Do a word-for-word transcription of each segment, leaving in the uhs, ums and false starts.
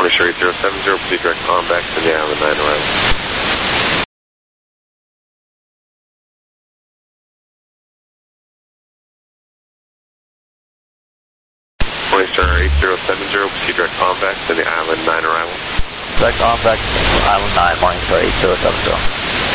Montessori eight zero seven zero, proceed direct convex to the Island nine arrival. Montessori eight zero seven zero, proceed direct convex to the Island nine arrival. Direct convex, Island nine, Morningstar eight zero seven zero.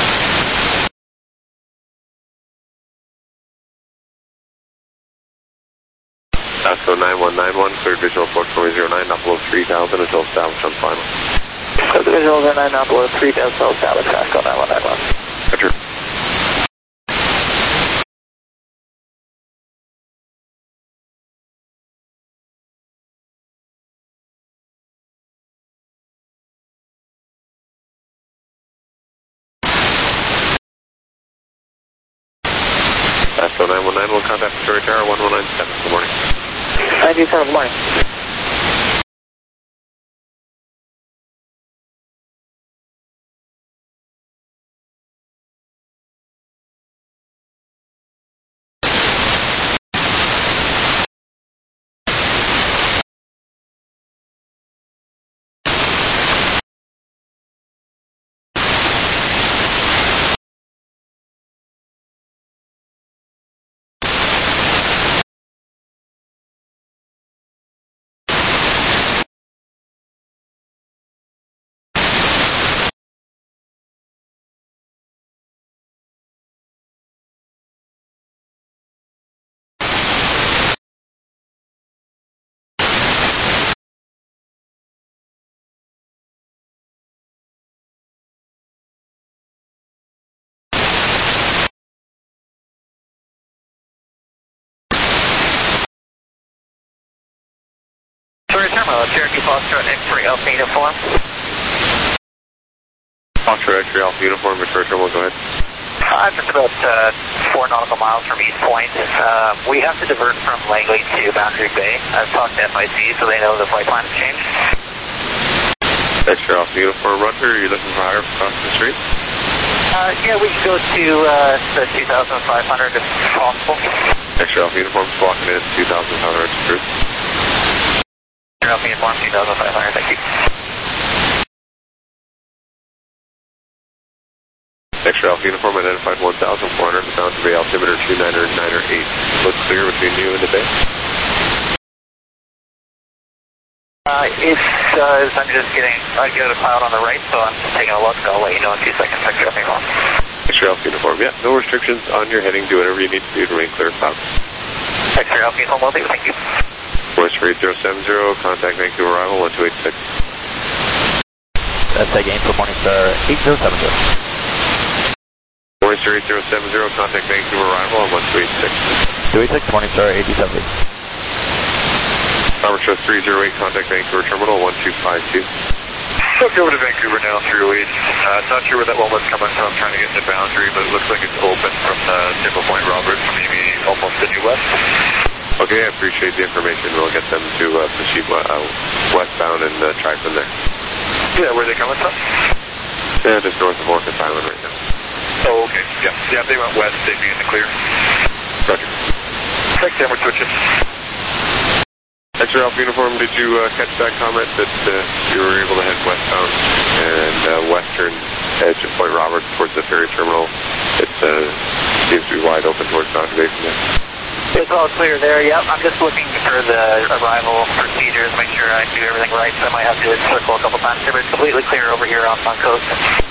ASCO nine one nine one, cleared visual approach runway zero nine, not below three thousand until established on final. Cleared visual zero nine, not below three thousand until established, ASCO nine one nine one. Roger. ASCO nine one nine one, contact Victoria Tower one one nine seven, good morning. ninety-seven, good morning. Terminal, Cherokee Foxtrot X-ray Alpha Uniform. Foxtrot X-ray Alpha Uniform, Victoria Terminal, go ahead. I'm just about uh, four nautical miles from East Point. Uh, we have to divert from Langley to Boundary Bay. I've talked to F I C so they know the flight plan has changed. X-ray Alpha Uniform, Roger, are you looking for higher across the street? Uh, yeah, we can go to uh, the two thousand five hundred if possible. X-ray Alpha Uniform, walking in at two thousand five hundred through. Alpha Uniform two thousand five hundred, thank you. X-ray Alpha Uniform identified one thousand four hundred, bound to Bay altimeter two nine nine eight. Looks clear between you and the Bay. Uh, it does. I'm just getting, I get a cloud on the right, so I'm taking a look, so I'll let you know in two seconds. X-ray Alpha Uniform. X-ray Alpha Uniform, yeah, no restrictions on your heading. Do whatever you need to do to remain clear of clouds. X-ray Alpha Uniform will do, thank you. Montessori eight zero seven zero, contact Vancouver arrival one two eight six. That's again for Morningstar eight zero seven zero. Montessori eight zero seven zero, contact Vancouver arrival on one two eight six. two eight six, Morningstar eighty seventy. Tower shows three zero eight, contact Vancouver terminal one two five two. Look over to Vancouver now, three oh eight. Uh, not sure where that one was coming from, trying to get to Boundary, but it looks like it's open from the Simple Point Roberts, maybe almost to due west. Okay, I appreciate the information. We'll get them to uh, proceed uh, westbound and uh, try from there. Yeah, where are they coming from? Yeah, just north of Orcas Island right now. Oh, okay. Yeah, yeah, if they went west, they'd be in the clear. Roger. Thanks, Dan, we're switching. X-ray Alpha Uniform, did you uh, catch that comment that uh, you were able to head westbound and uh, western edge of Point Roberts towards the ferry terminal? It uh, seems to be wide open towards Boundary Bay from there. It's all clear there, yep. I'm just looking for the arrival procedures, make sure I do everything right, so I might have to circle a couple times here, but it's completely clear over here on Sun Coast.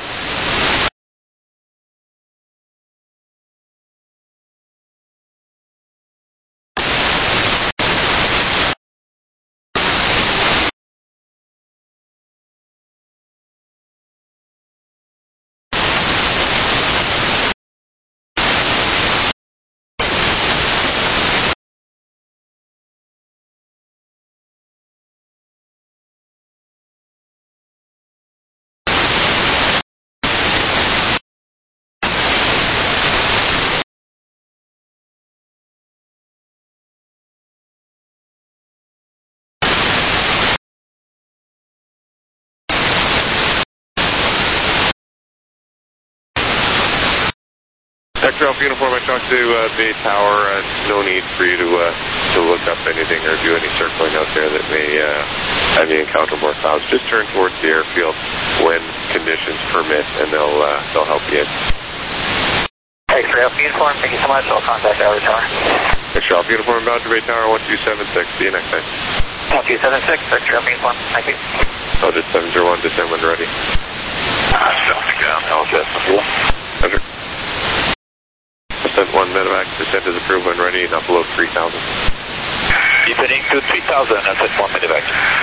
X-ray Alpha Uniform, I talked to uh, Bay Tower. Uh, no need for you to uh, to look up anything or do any circling out there that may uh, and you encounter more clouds, just turn towards the airfield when conditions permit, and they'll uh, they'll help you in. X-ray Alpha Uniform, thank you so much. I'll contact Tower Tower. X-ray Alpha Uniform, Boundary Bay Tower, one two seven six. See you next time. one two seven six, X-ray Alpha Uniform, thank you. Loaded seven zero one, descend when ready. Uh, Stopping down, L S S. Roger. Descent one, medevac, descent is approved when ready, and upload three thousand. Descending to three thousand, ascent one, medevac.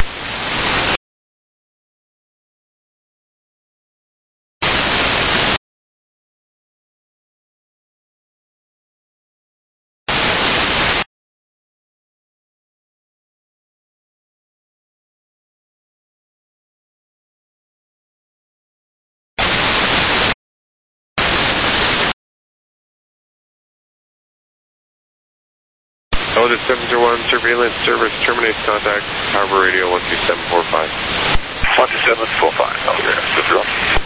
Loaded seven zero one, surveillance service terminates contact, harbor radio one two seven four five. one two seven four five, okay,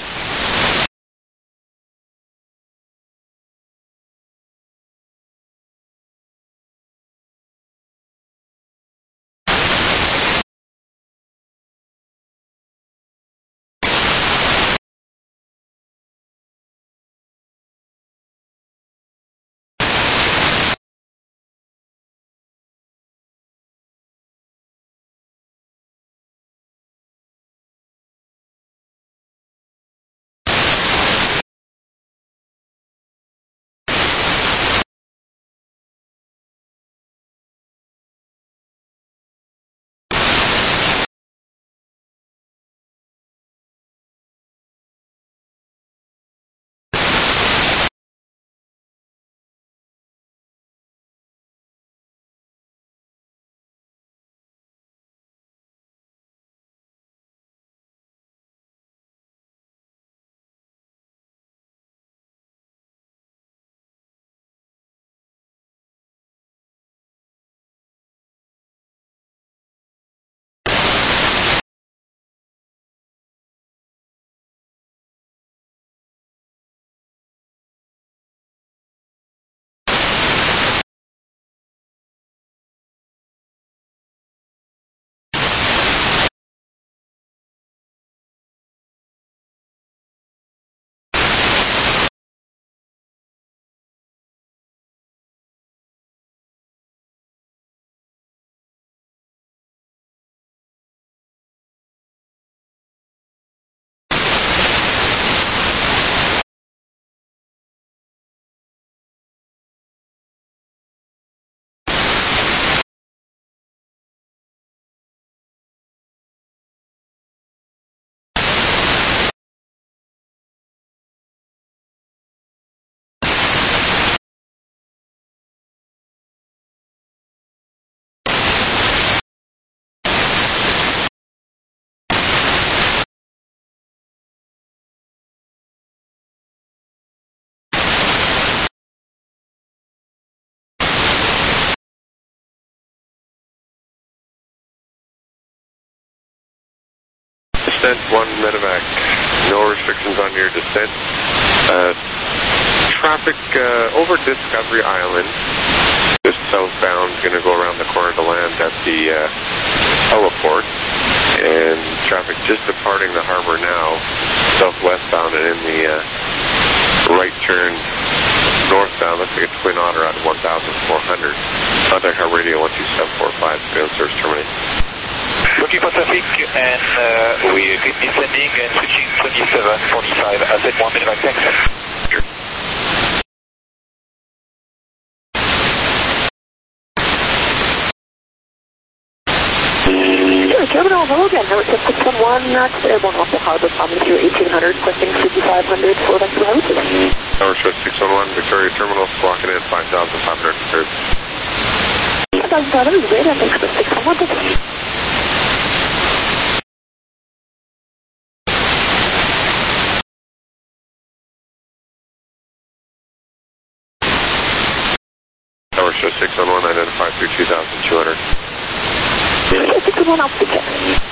Descent one, medevac. No restrictions on your descent. Uh, traffic uh, over Discovery Island, just southbound, going to go around the corner to land at the uh, heliport. And traffic just departing the harbor now, southwestbound and in the uh, right turn northbound. Looks like a Twin Otter at one thousand four hundred. Contact harbor radio one two seven four five, surveillance service terminated. Looking for traffic, and uh, we keep descending and switching twenty-seven forty-five, ascent one, medevac, thanks. Terminal, hello again. Now it's six one one, that's airborne off the harbor, coming through eighteen hundred, requesting fifty-five hundred for Vancouver Route. Tower Show six one one, Victoria Terminal, squawking in five thousand five hundred third. five thousand five hundred, great, thanks for six one one. Tower Show six one one, identify through two thousand two hundred. six one one, I'll check.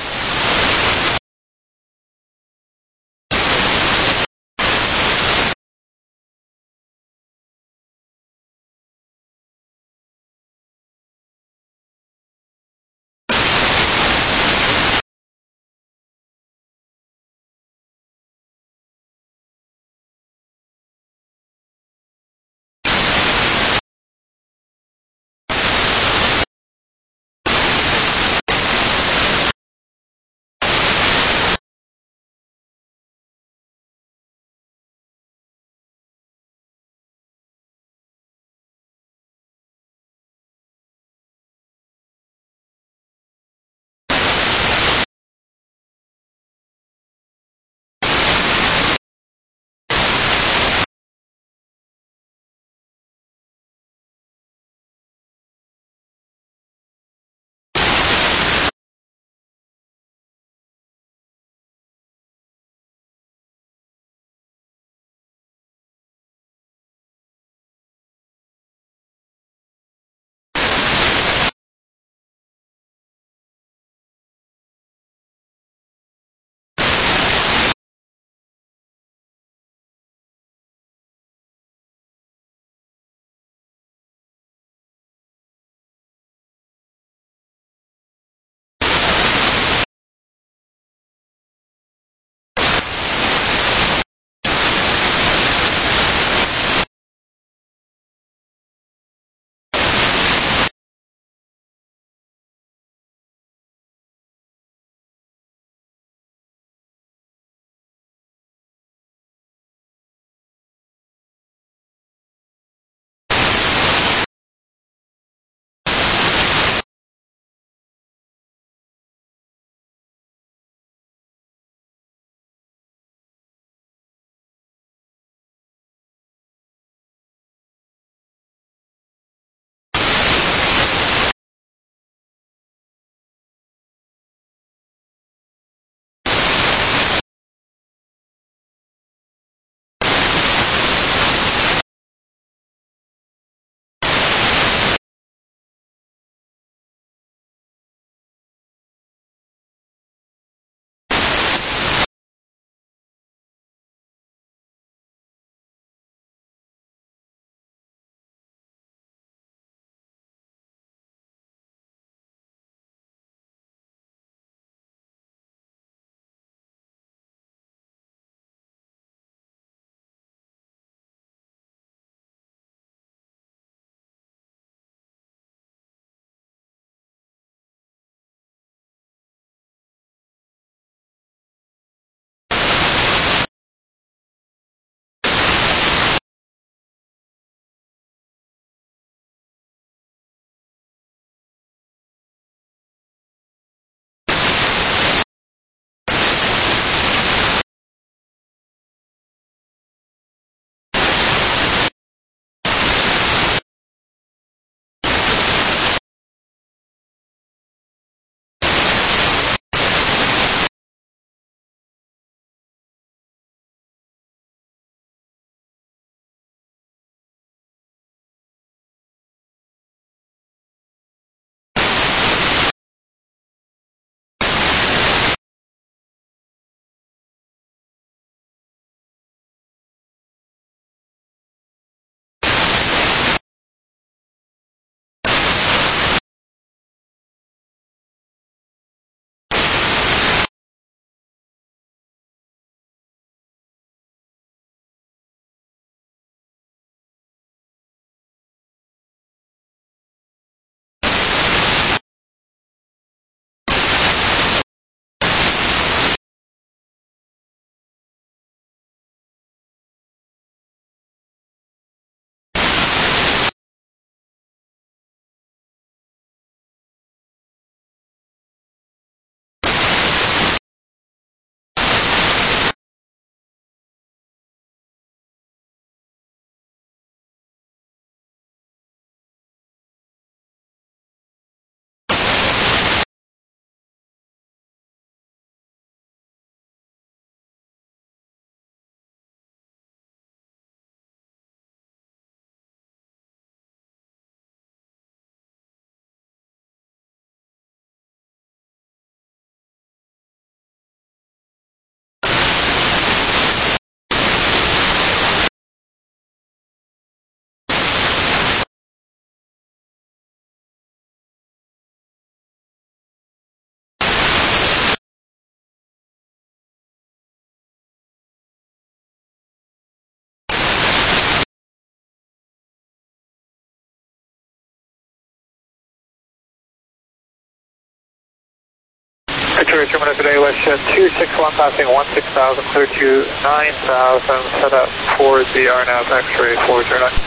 Ferry Terminal today, WestJet two six one passing one six thousand, clear to nine thousand, set up for the R N A V X-ray four zero nine.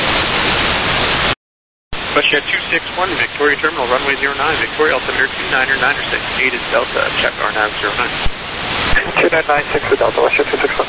WestJet two six one, Victoria Terminal, runway zero nine, Victoria altimeter two niner niner six, eight is Delta, check R N A V zero nine. two nine nine six is Delta, WestJet two six one.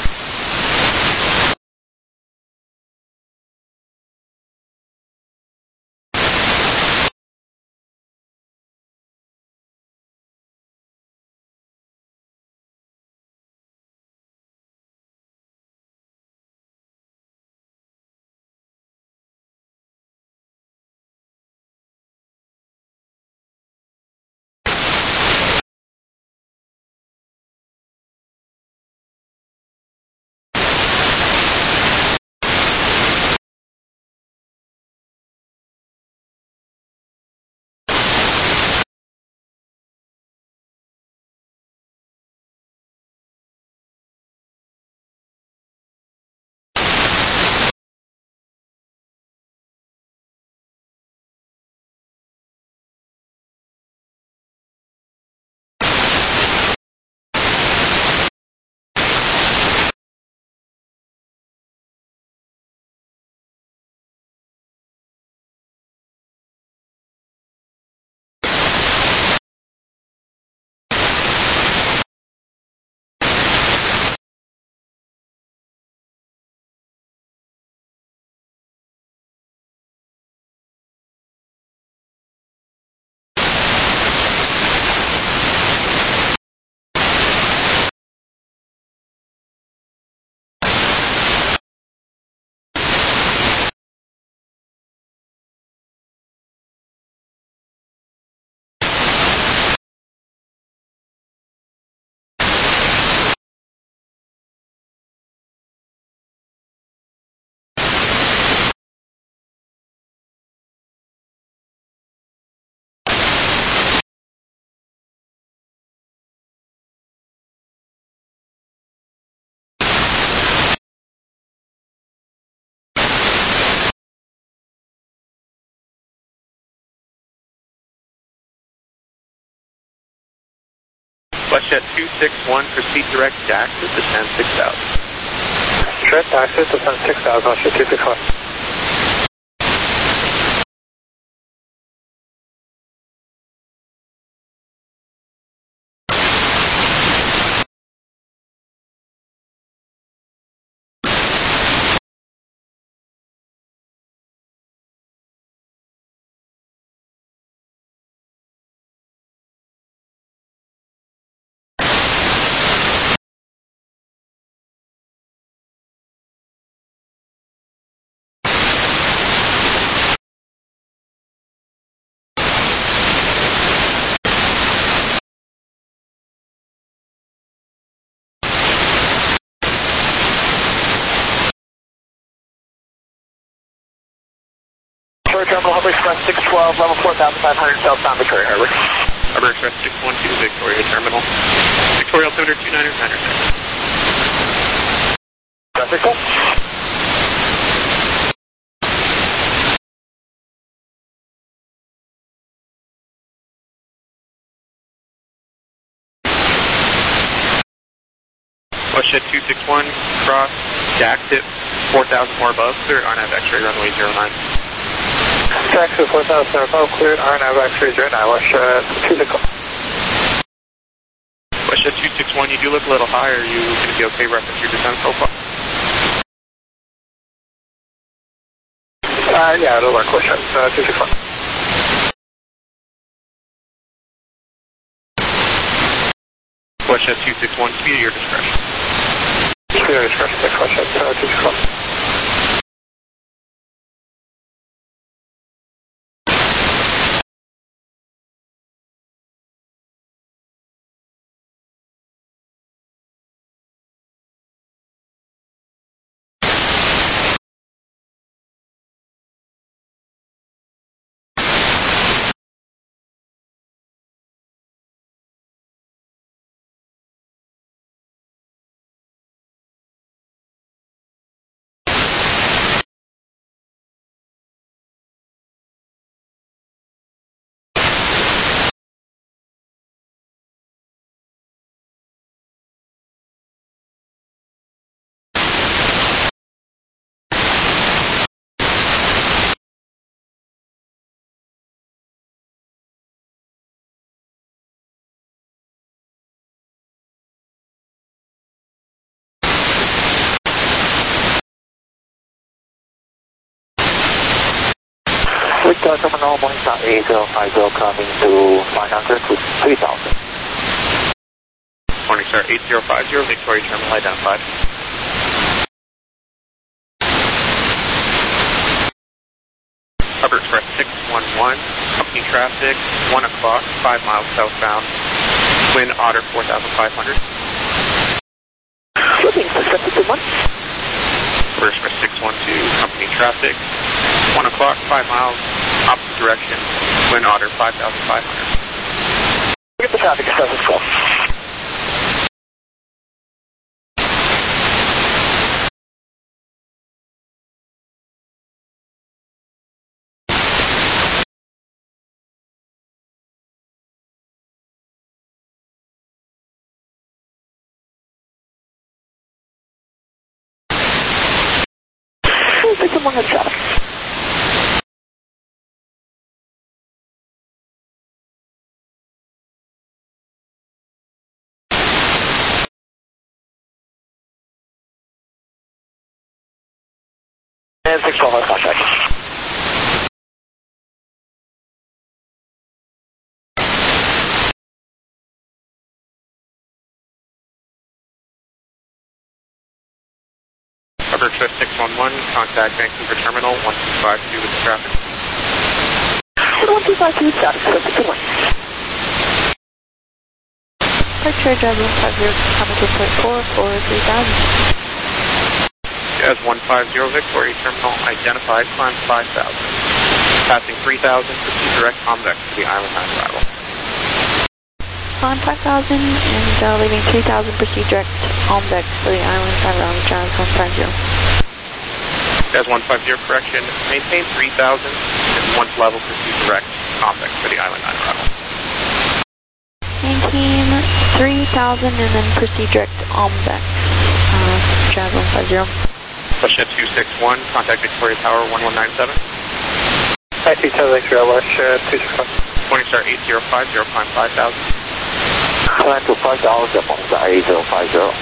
WestJet two six one, proceed direct to access, descend six thousand. Direct access, descend six thousand, WestJet two six one. Victoria Terminal, Harbor Express six twelve, level four thousand five hundred, southbound Victoria Harbor. Harbor Express six one two, Victoria Terminal. Victoria altimeter two niner niner six. Jessica? WestJet two six one, cross, DAX tip, four thousand more above, clear R N A V X-ray runway zero nine. Taxi four thousand above, cleared R N A V X-ray zero nine, WestJet two six one. WestJet two six one, you do look a little higher, are you going to be okay reference your descent so far? Uh, yeah, it'll work, WestJet uh, two six one. WestJet two six one, speed at your discretion. Speed at your discretion, WestJet uh, two six one. Victoria Terminal, Morningstar eight zero five zero coming to five hundred to three thousand. Morningstar eight zero five zero, Victoria Terminal identified. Upper Express six one one, company traffic, one o'clock, five miles southbound, wind Otter four thousand five hundred. Looking for six two one. Upper Express six one two, company traffic, one o'clock, five miles, opposite direction, wind Otter five thousand five hundred. Get the traffic seven twelve. six one one traffic. And six one one contact. Upper Express six one one, contact Vancouver Terminal one two five two with traffic. one two five two traffic, six two one. Departure driver one five zero, coming to point four for three thousand. Jazz one five zero, Victoria Terminal identified, climb five thousand. Passing three thousand, proceed direct convex to the Island nine arrival. On five thousand and uh, leaving three thousand, proceed direct convex for the Island five round, Jazz one five zero. Jazz one five zero, correction, maintain three thousand, and once level, proceed direct convex for the Island nine arrival. Maintain three thousand and then proceed direct convex, uh, Jazz one five zero. Russia two six one, contact Victoria Tower one one nine seven. I see seven X-ray, Russia two six one. Morningstar eight zero five zero, climb five thousand. Climb to five thousand, Morningstar eight zero five zero.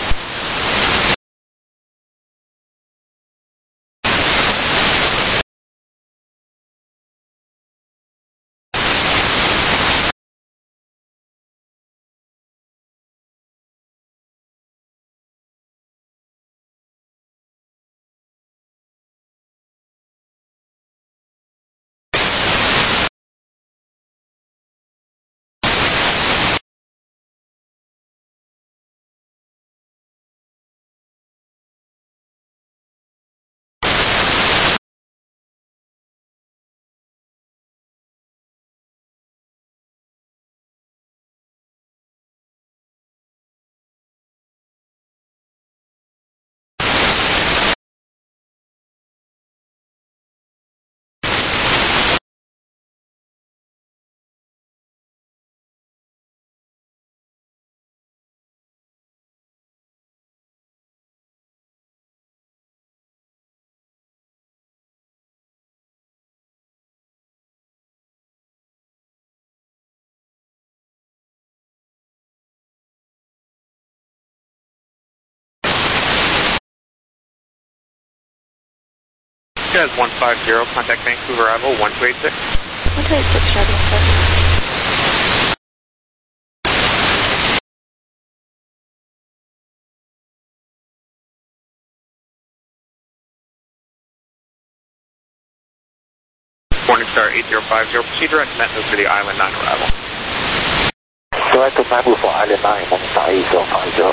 Jazz one five zero, contact Vancouver arrival one two eight six. one two eight six, Jazz one five zero. Morningstar eight zero five zero, proceed direct Metro to the Island nine arrival. Direct to Metro for Island nine, Morningstar eight zero five zero.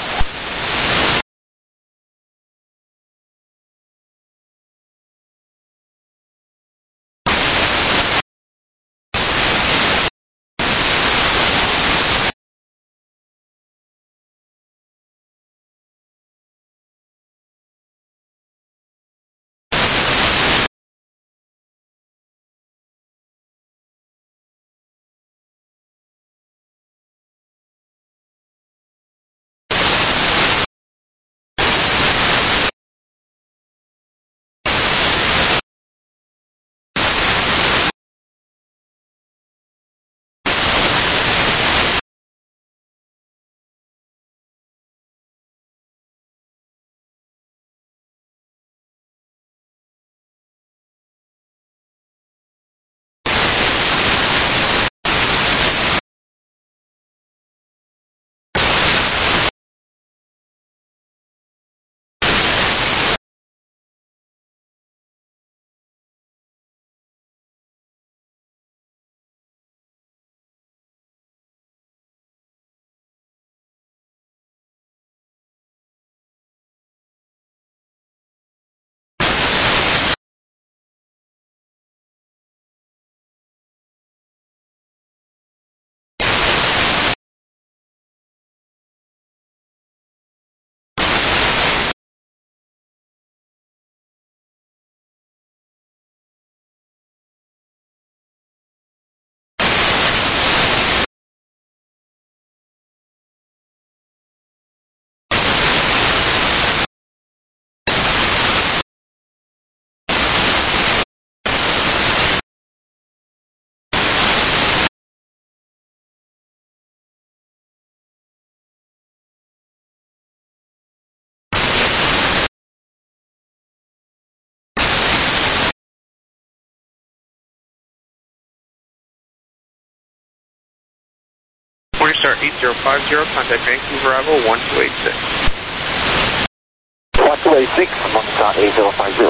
Star eight zero five zero, contact Vancouver arrival one two eight six. one two eight six, one Star eight zero five zero.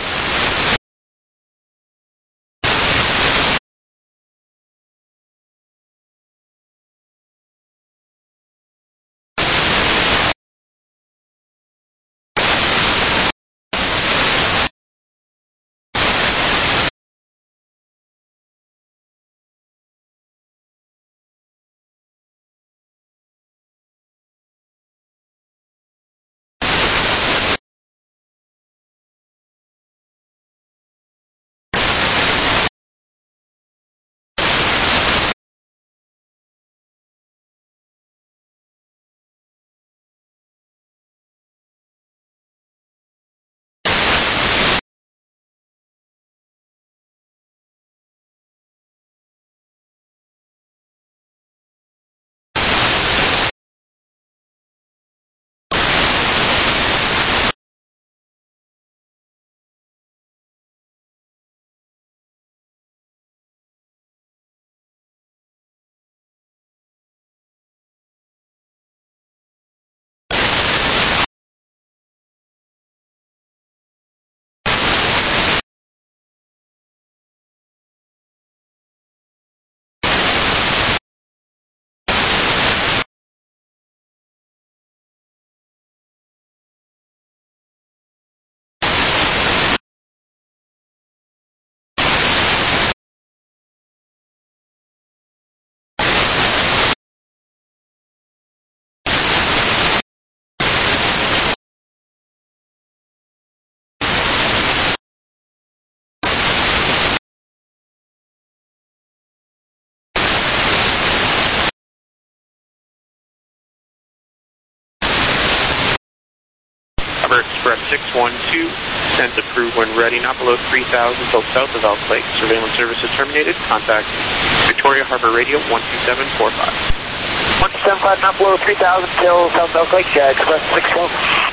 Express six one two, sends approved when ready, not below three thousand until south of Elk Lake. Surveillance service is terminated. Contact Victoria Harbor Radio one two seven four five. one two seven five, not below three thousand until south of Elk Lake, uh, Express six one.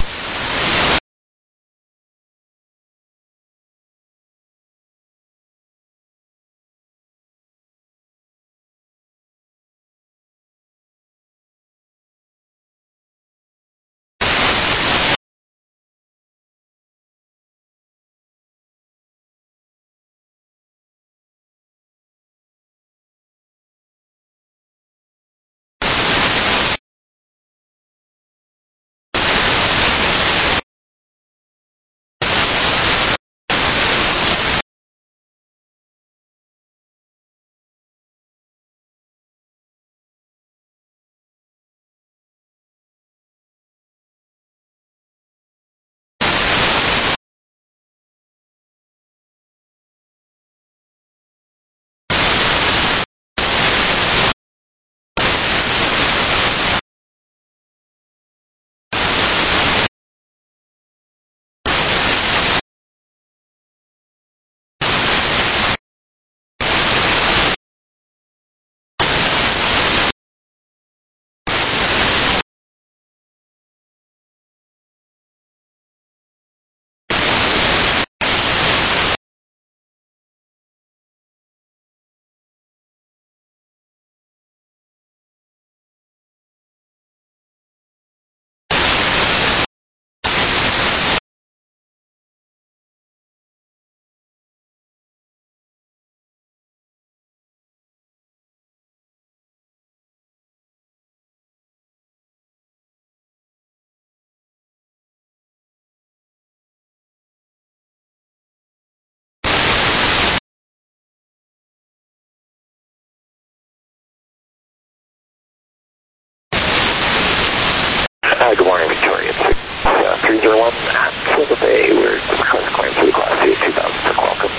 Hi, good morning, Victoria. It's uh, three zero one at Silver Bay. We're request claim for the Class C two thousand for Qualcomm.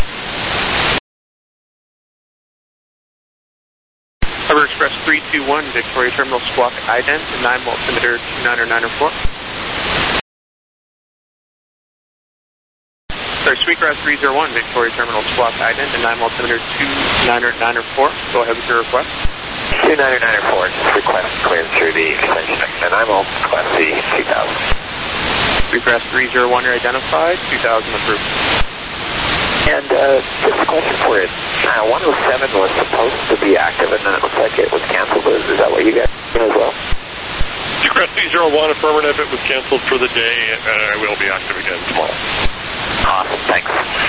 Harbor Express three two one, Victoria Terminal Squawk ident, nine altimeter two niner niner four. Sorry, Sweetgrass three zero one, Victoria Terminal Squawk ident, nine altimeter two niner niner four. Go ahead with your request. two niner niner four, request clearance through the extension and I'm all Class C two thousand. Sweetgrass three zero one, you're identified, two thousand approved. And uh, just a question for you. Uh, one oh seven was supposed to be active, and then it looks like it was canceled. Is, is that what you guys do as well? Seacrest three zero one, affirmative. It was canceled for the day, and I will be active again tomorrow. Awesome. Thanks.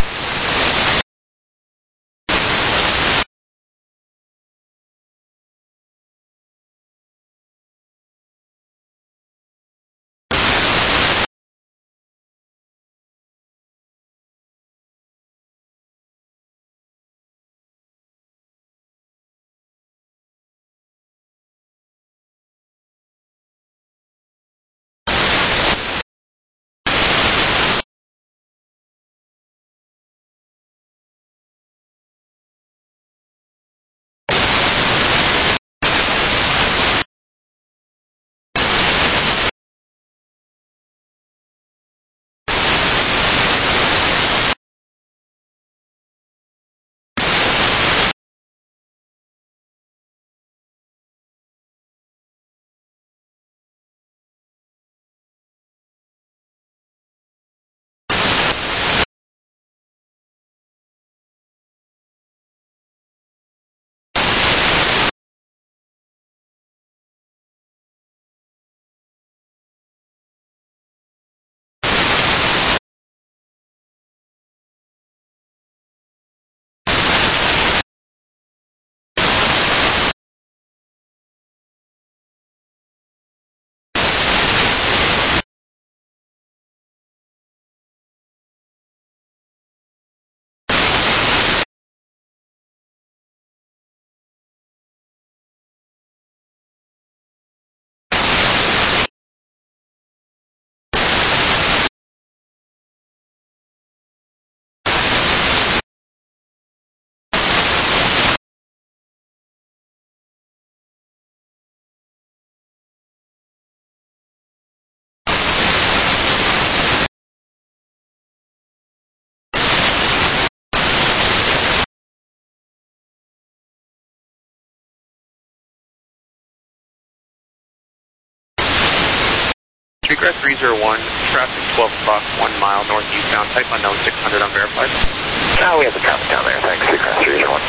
Seacrest three zero one, traffic twelve o'clock, one mile northeastbound, type unknown six hundred unverified. No, we have the traffic down there. Thanks, Seacrest three zero one.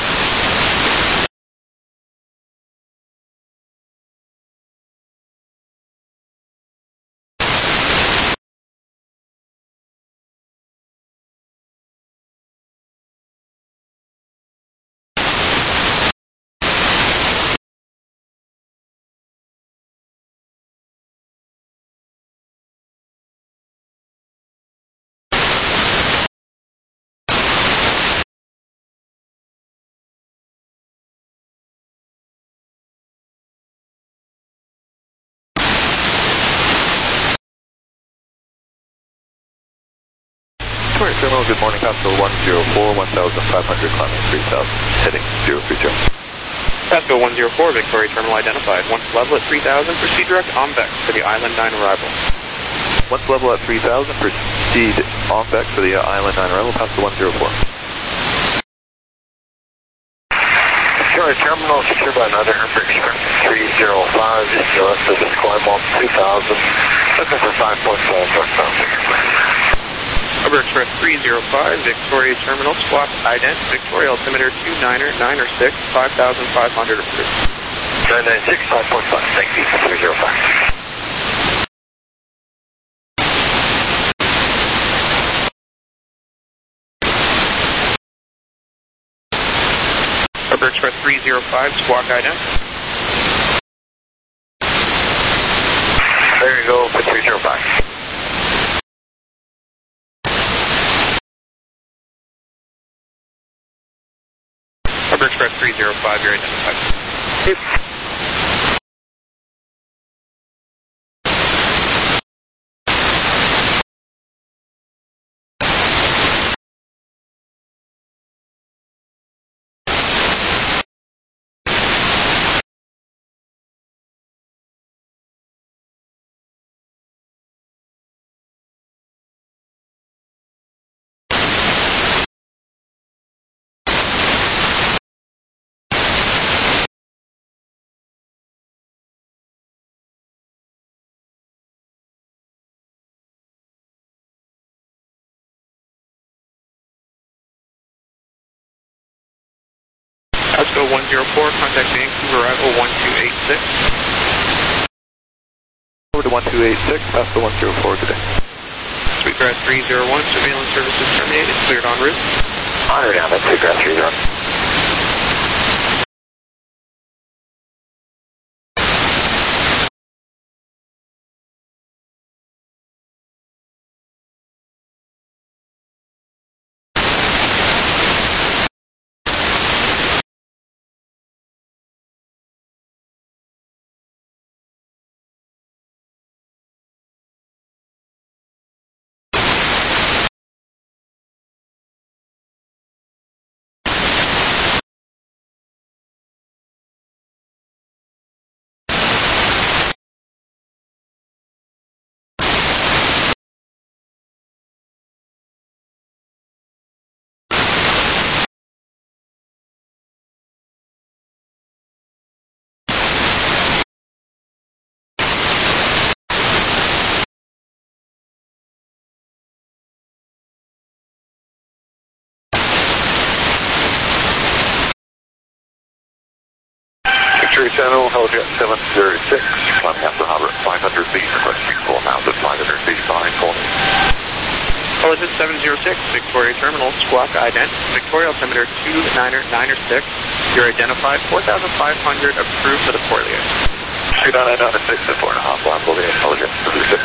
Victoria Terminal, good morning, Pasco one zero four, one thousand five hundred, climbing three thousand, heading zero three two. Pasco one zero four, Victoria Terminal identified. Once level at three thousand, proceed direct on Bex for the Island nine arrival. Once level at three thousand, proceed on Bex for the uh, Island nine arrival, Pasco one zero four. Victoria Terminal, secured by another Hamburg Express three zero five, just to us, this is climb on two thousand, looking for five point five northbound. Hamburg Express three zero five, Victoria Terminal, squawk ident, Victoria altimeter two niner, niner six, five thousand five hundred approved. nine nine six, five point five, thank you, three zero five. Hamburg Express three zero five, squawk ident. There you go, for three zero five. Hamburg Express three zero five, you're identified. Pasco one zero four, contact Vancouver arrival one two eight six. Over to one two eight six, Pasco one zero four, good day. Sweetgrass three zero one, surveillance services terminated, cleared en route. Fire down, that's Sweetgrass three zero. Victory Channel, Helijet seven zero six, climbing after Harbor five hundred feet, requesting full amount at five hundred feet, flying calling. Helijet seven zero six, Victoria Terminal, squawk ident, Victoria altimeter two niner niner six, you're identified, four thousand five hundred, approved for the Portlier. two nine nine six and four and a half, line for the Helijet seven zero six.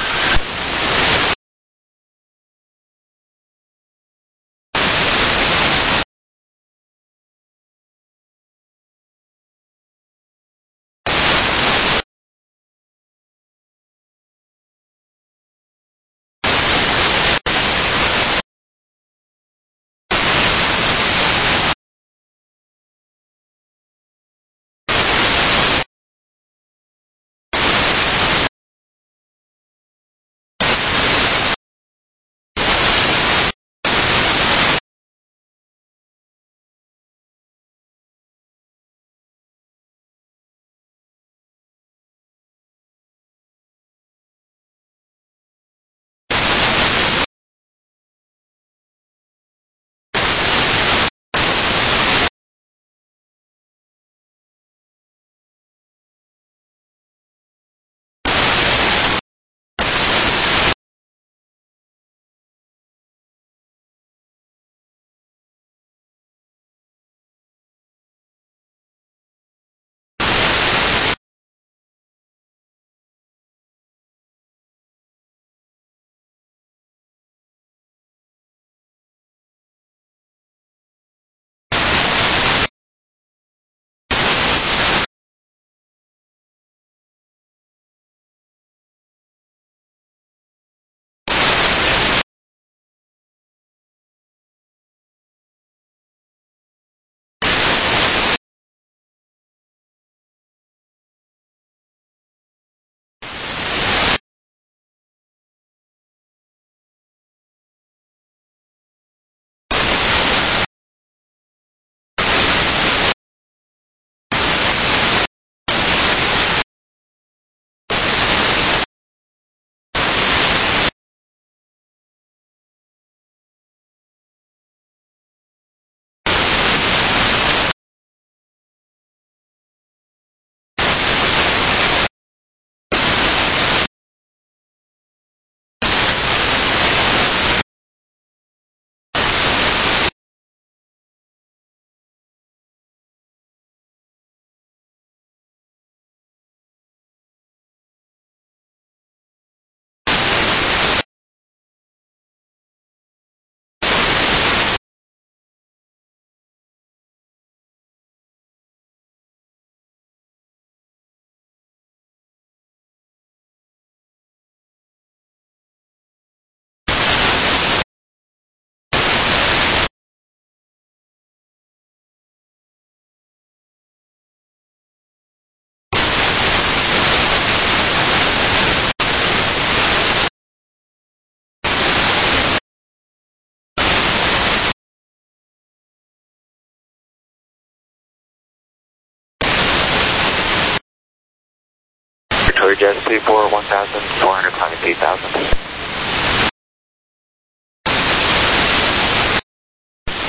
Victoria Jazz three four one thousand four hundred climbing eight thousand.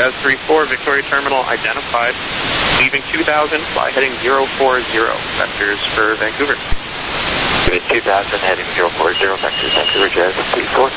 Jazz three four, Victoria Terminal identified. Leaving two thousand, fly heading zero four zero, vectors for Vancouver. Leaving two thousand, heading zero four zero, vectors Vancouver, Jazz three four.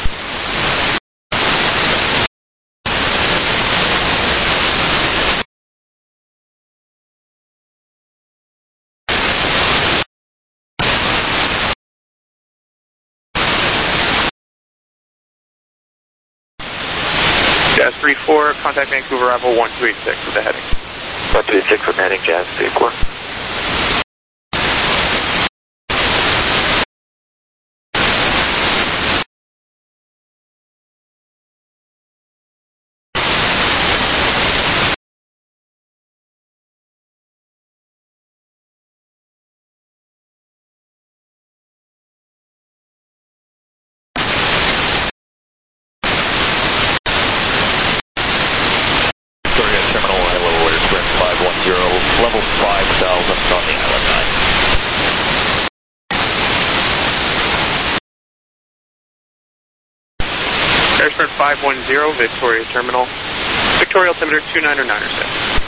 Jazz three four, contact Vancouver arrival one two eight six with the heading. one two eight six with heading, Jazz three four. five one zero, Victoria Terminal. Victoria altimeter two nine nine six.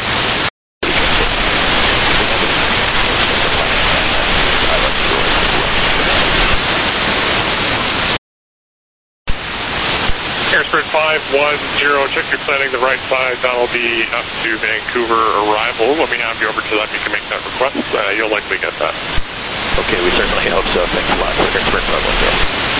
Airspread five one zero, check your planning the right side. That'll be up to Vancouver arrival. When we have you over to that, you can make that request. Uh, you'll likely get that. Okay, we certainly hope so. Thanks a lot. Airspread five one zero.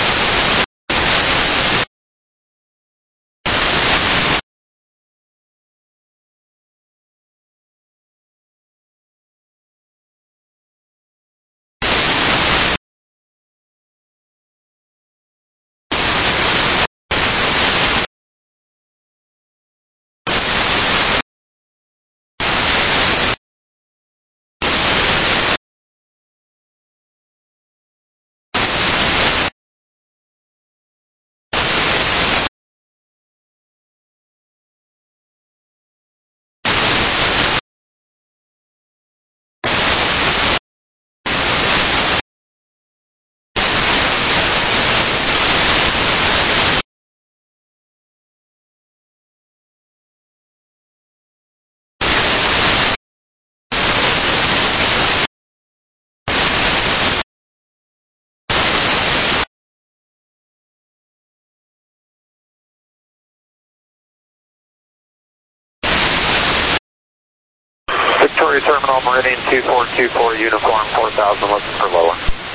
Victoria Terminal, Meridian two four two four, uniform four thousand, looking for lower.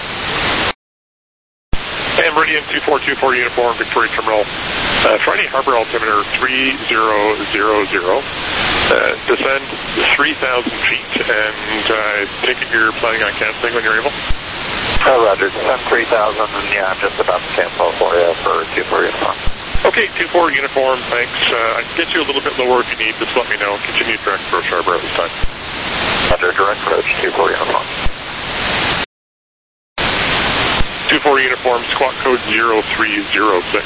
And Meridian two four two four, uniform, Victoria Terminal. Uh, Friday Harbor altimeter three zero zero zero. Uh, descend three thousand feet, and uh, take it you're planning on canceling when you're able. Oh, Roger, descend three thousand, and yeah, I'm just about to cancel for you for two four uniform. Okay, two four uniform, thanks. Uh, I can get you a little bit lower if you need, just let me know. Continue direct approach Harbor at this time. Roger, direct approach, two four uniform. two four uniform, squawk code zero three zero six.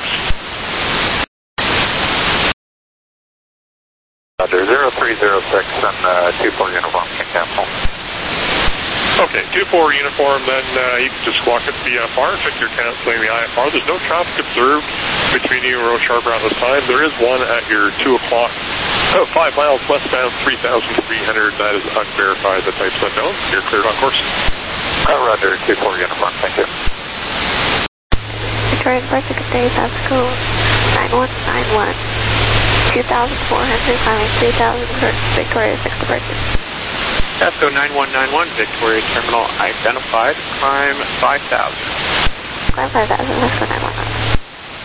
Roger, zero three zero six, and uh, two four uniform can cancel. Okay, two four uniform, then uh, you can just squawk at the I F R, check you're canceling the I F R. There's no traffic observed between you and Roche Harbor at this time. There is one at your two o'clock, oh, five miles westbound, three thousand three hundred. That is unverified, the type's unknown. You're cleared on course. Oh, Roger, two four uniform, thank you. Victoria Flight to Day, that's code nine one nine one. two thousand four hundred, climbing three thousand for Victoria six departure. Tasco nine one nine one, Victoria Terminal identified, climb five thousand. Climb five thousand, Tasco nine one nine.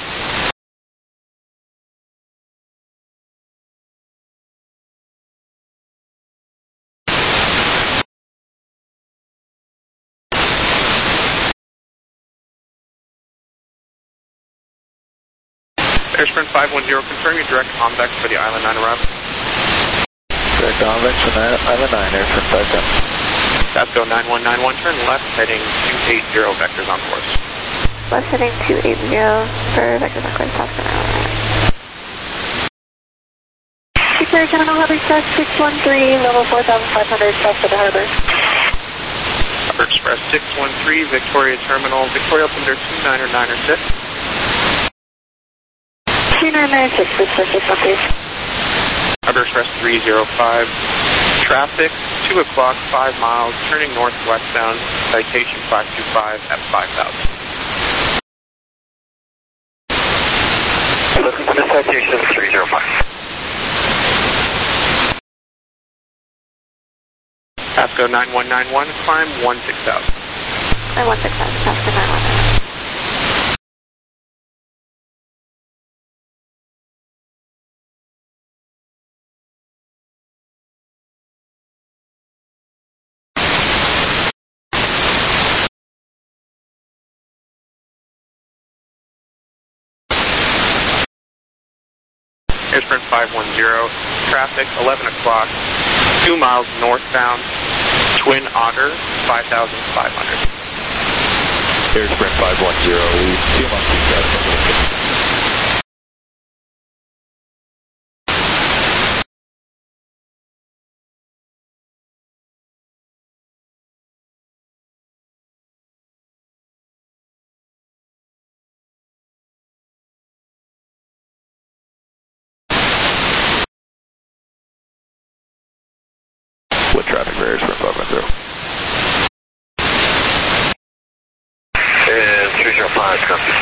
Airsprint five one zero, confirm your direct convex for the Island nine arrival. Direct convex for Island nine, Airsprint five ten. Tasco nine one nine one, turn left, heading two eight zero, vectors on course. Left heading two eight zero for vectors on course, Tasco nine one nine. Victoria Terminal, Harbor Express six one three, level four thousand five hundred, south of the harbor. Harbor Express six one three, Victoria Terminal, Victoria altimeter two nine nine six. two nine nine six, this is six one three. Harbor Express three oh five, traffic, two o'clock, five miles, turning northwestbound, citation five two five at five thousand. Listen to the citation three oh five. Pasco nine one nine one, climb one six thousand. nine one six thousand, Pasco nine one nine one. Airsprint five one zero, traffic eleven o'clock, two miles northbound, Twin Otter, five thousand five hundred. Airsprint five one zero, two miles northbound. What traffic for Airsprint five one zero? And three oh five, copy.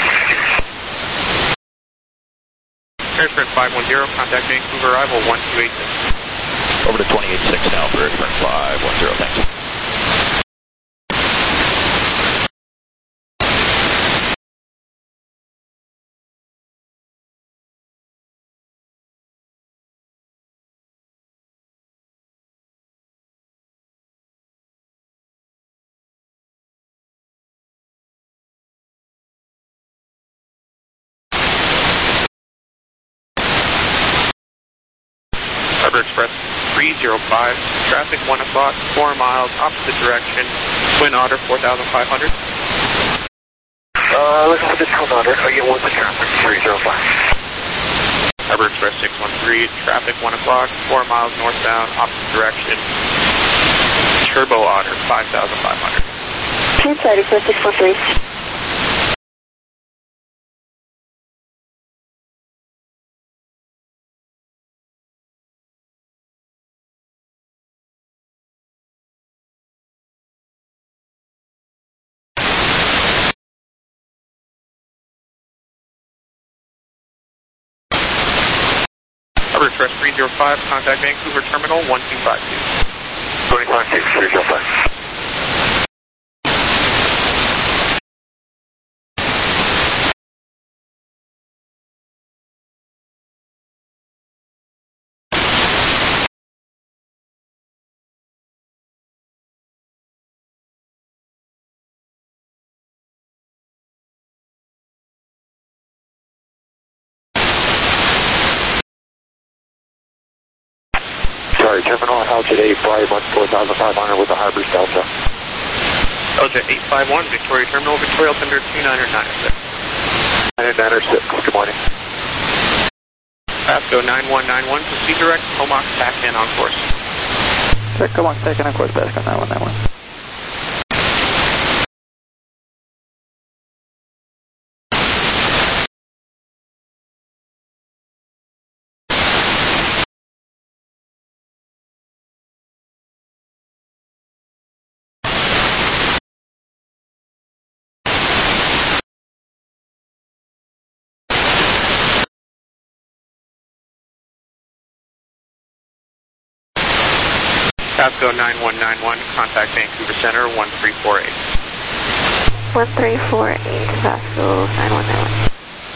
Airsprint five one zero, contact Vancouver arrival one two eight six. Over to twenty-eight six now for Airsprint five one zero, thanks. Harbor Express three oh five, traffic one o'clock, four miles, opposite direction, Twin Otter four thousand five hundred. Uh, listen to the Twin Otter, again, what's the traffic? three oh five. Harbor Express six one three, traffic one o'clock, four miles northbound, opposite direction, Turbo Otter five thousand five hundred. Inside Express six one three. Harbor Express three oh five, contact Vancouver Terminal one two five two. twenty-five six, three oh five. Sorry, Terminal L J eight five one four thousand five hundred with the Harbor Delta. L J eight five one, Victoria Terminal, Victoria Thunder two nine nine six. nine nine six, good morning. Pasco nine one nine one, proceed direct, Comox back in on course. Comox back in on course, Pasco nine one nine one. Pasco nine one nine one, contact Vancouver Center one three four eight. one three four eight, Pasco nine one nine one.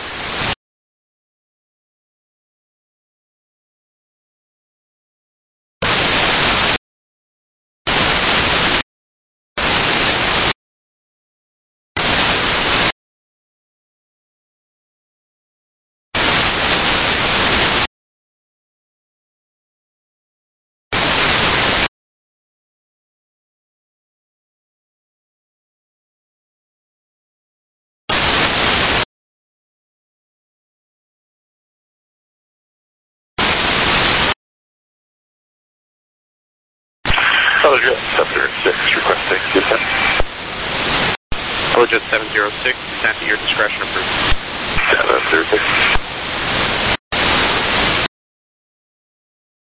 Holojet seven zero six, requesting descent. Holojet seven zero six, descent at your discretion approved. seven zero six.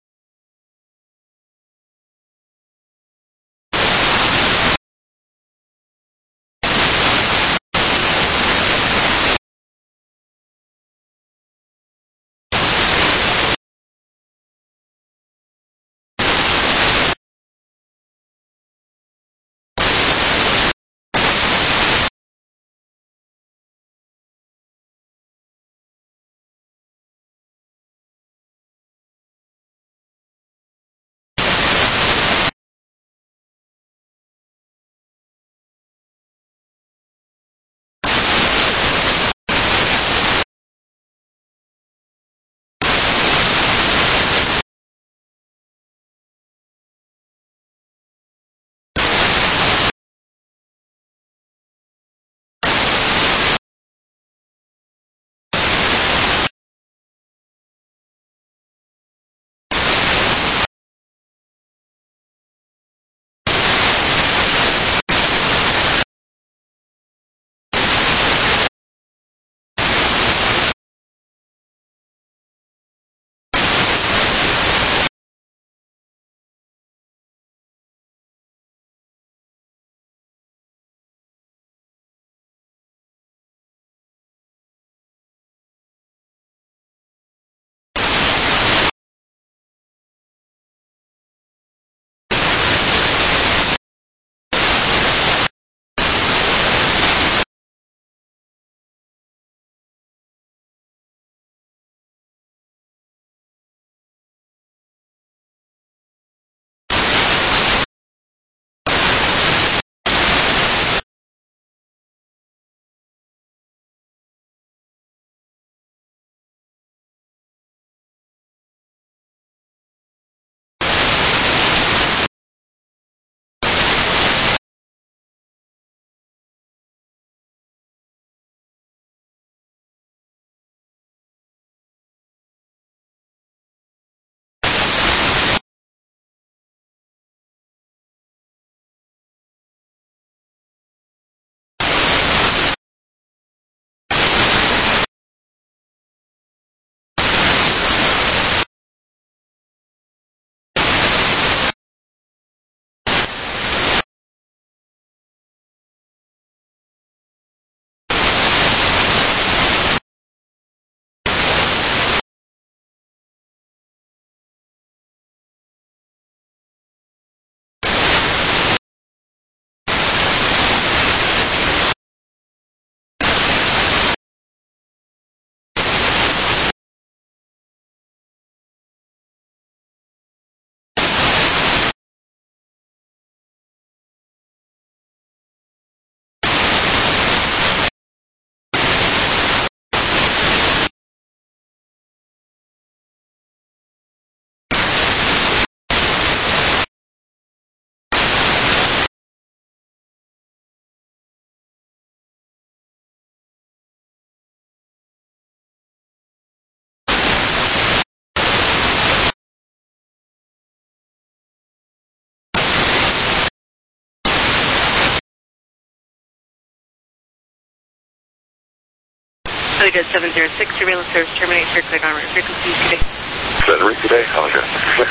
Learjet seven zero six, surveillance service terminate, clear click on route frequency today. Set route today, Alger. Clear.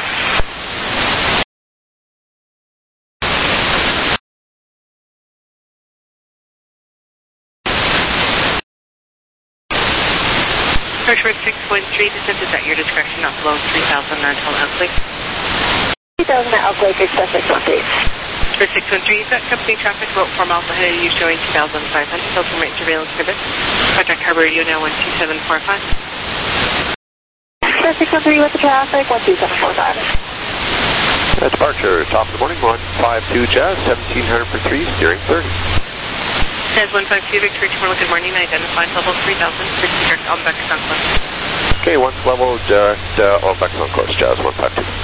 Approach six point three, descent is at your discretion, not below three thousand until Elk Lake. three thousand at Elk Lake, expect six one three. For six one three, you've got company traffic about four miles ahead of you showing two thousand five hundred, so permit surveillance service. Contact Harbor Radio now one two seven four five. For six one three with the traffic, one two seven four five. Uh, departure, top of the morning, one five two Jazz, seventeen hundred for three, steering thirty. Jazz one five two, Victory Tomorrow, good morning, identified level three thousand, proceed direct on back on course. Okay, once level, direct uh, on back on course, Jazz one five two.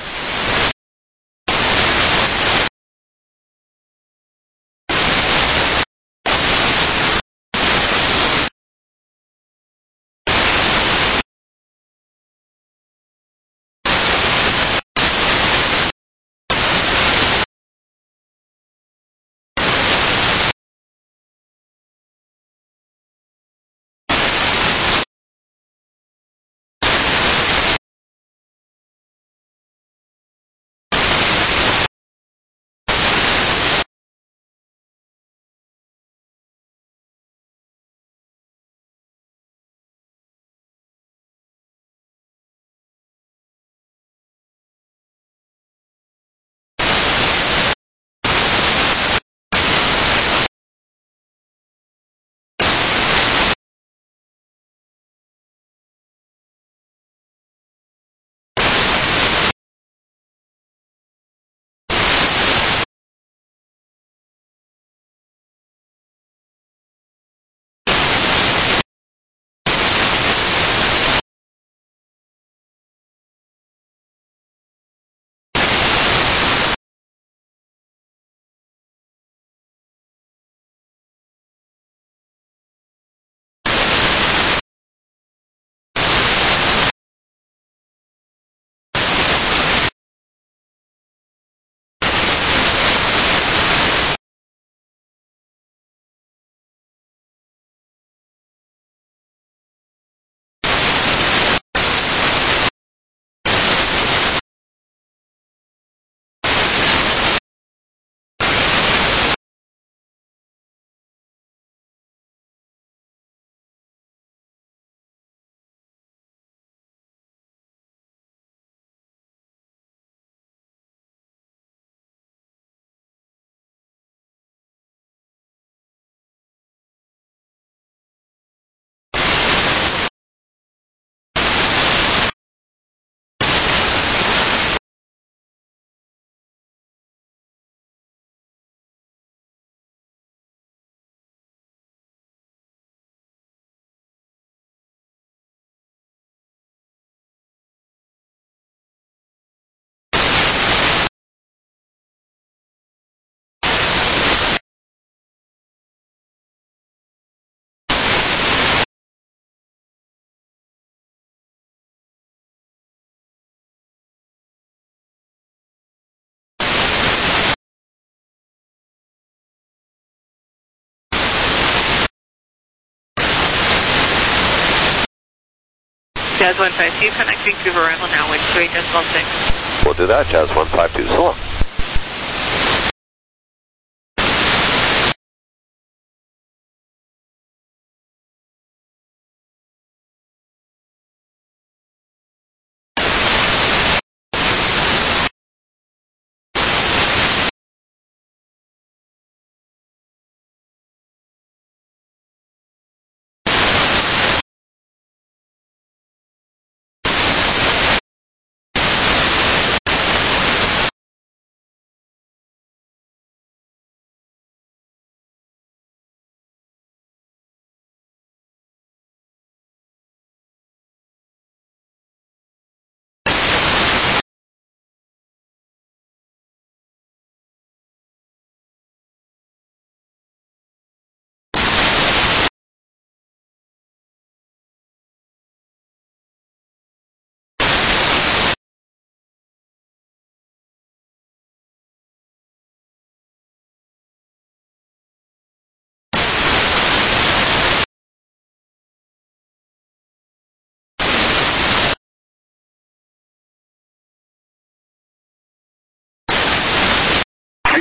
Jazz one five two, connect Vancouver arrival now, wind two eight decimal six. We'll do that, Jazz one five two, so long.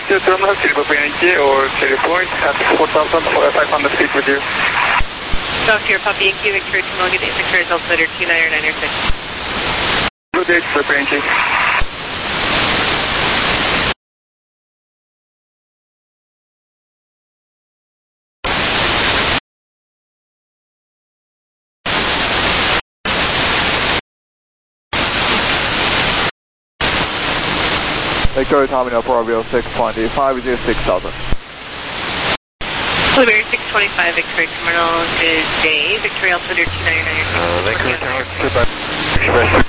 Western Terminal, Silver Yankee or Cherry Point at four thousand five hundred feet with you. Talk to your Puppy Yankee, Victoria Terminal, good day, Victoria Altimeter two nine nine six. Good day, Silver Yankee. Victoria Terminal for Bravo six twenty-five, zero six thousand. Blueberry six twenty-five, Victoria Terminal, good day, Victoria Altimeter two nine nine six. Uh, Victoria Terminal, goodbye.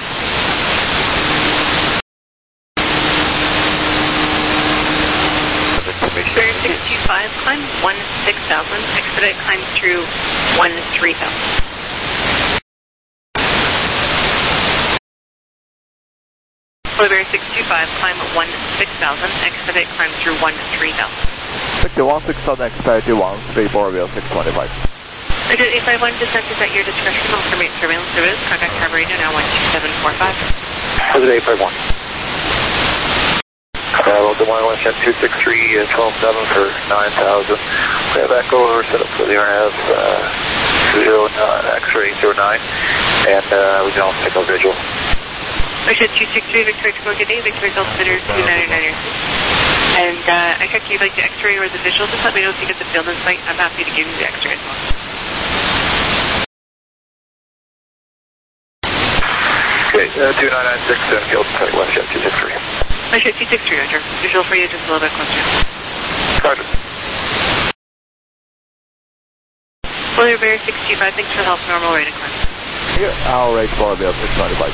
Blueberry six two five, climb one six thousand, expedite climb through one three thousand. Blueberry six two five, climb one six thousand, expedite climb through one three thousand. Victor one six thousand, expedite one three four, six twenty-five. Victor eight five one, descent is at your discretion, will permit surveillance service, contact Harbor Radio now one two seven four five. Positive eight five one. Uh, Des Moines, one two six three, uh, twelve seven for nine thousand. We have echo, we're set up for the R F, uh, zero, uh, X-ray zero nine, and uh, we can also take a visual. Victor two six three, Victoria Terminal, good day, Victoria Altimeter two nine nine six. And uh, I check if you'd like the X-ray or the visual, just let me know if you get the field in sight, I'm happy to give you the X-ray as well. Okay, uh, two nine nine six, uh, field in sight, Westjet two six three. Westjet two six three, Roger. Visual for you, just a little bit closer. Roger. Blueberry six two five, thanks for the help, normal rate of climb. Yeah, our rate for Bravo six twenty-five.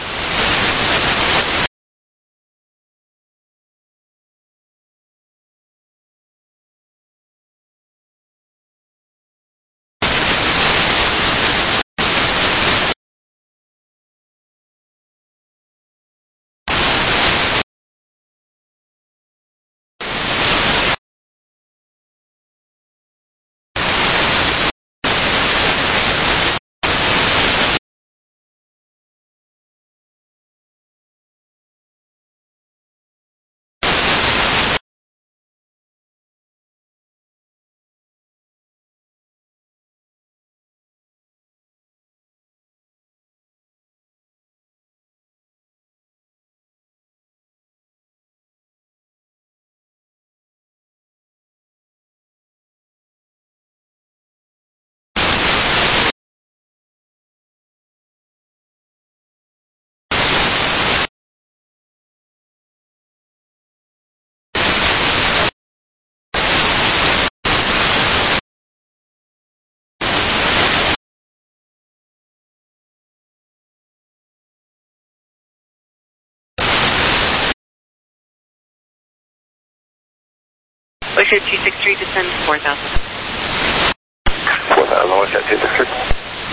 Westjet two six three, descend four thousand. four thousand, Westjet two six three.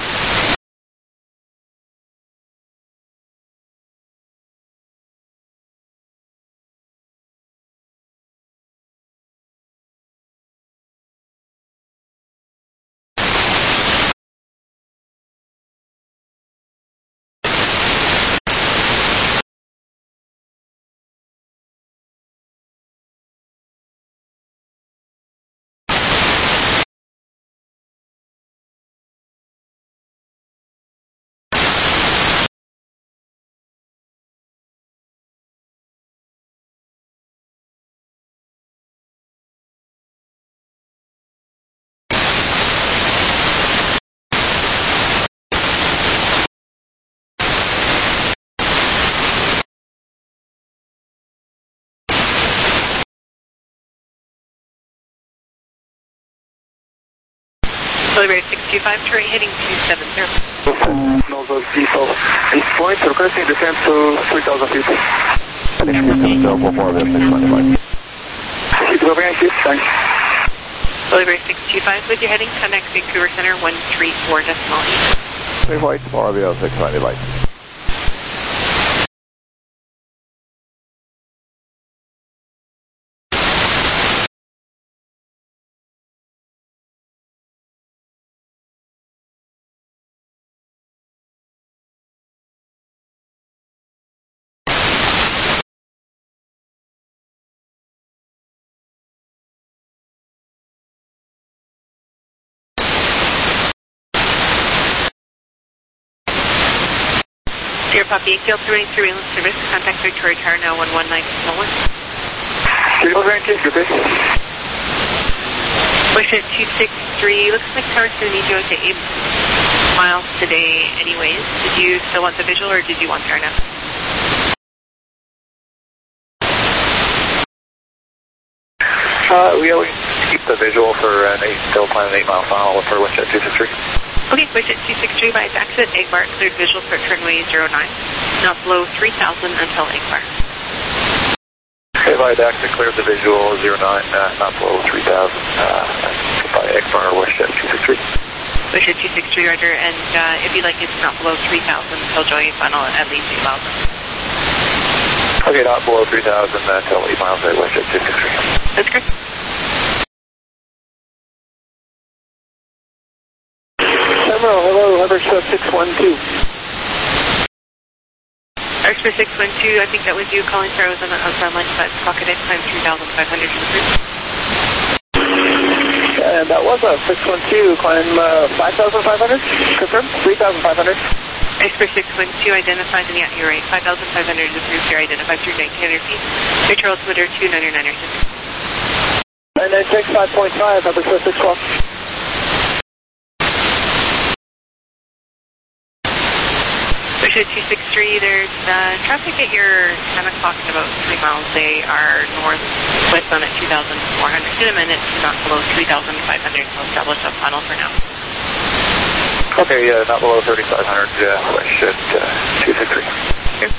Blueberry six two five, terrain heading two seven zero. Nose default eight points, requesting descent to three thousand feet. Silver Yankee, thanks. Blueberry six two five, with your heading, connect Vancouver Center one three four decimal eight. three white, Bravo six twenty-five. Dear Puppy, Field three surveillance service, contact Victoria Tower now one one nine one. Signal range, good day. Westjet two six three, looks like tower's going to need you out to eight miles today anyways. Did you still want the visual or did you want tower now? Uh, we always keep the visual for an eight, still plan an eight mile final for Westjet two six three. Okay, Westjet two six three by its exit, Egbar, cleared visual for runway zero nine. Now below three thousand until Egbar. Okay, by its exit, cleared the visual zero nine, uh, not below three thousand, uh, by Egbar, Westjet two six three. Westjet two six three, Roger, and uh, if you'd like it's not below three thousand until joining final at least eight thousand. Okay, not below three thousand until eight miles at Westjet two six three. That's correct. Emerald, hello, Evershed six one two. Express six one two, I think that was you calling for. I was on the outside line, but pocket X time two thousand five hundred. And that was a six one two, climb uh, five thousand five hundred, confirmed, three thousand five hundred. Express six one two identified, and yeah, you're right, five thousand five hundred is approved here, identified through nineteen hundred feet. Victor altimeter two nine nine six. And then take five point five, Evershed six twelve. Westjet two six three, there's uh, traffic at your ten o'clock in about three miles. They are northwestbound at two thousand four hundred. In a minute, not below three thousand five hundred. So establish a final for now. Okay, yeah, not below thirty-five hundred, uh, Westjet uh, two six three. Okay.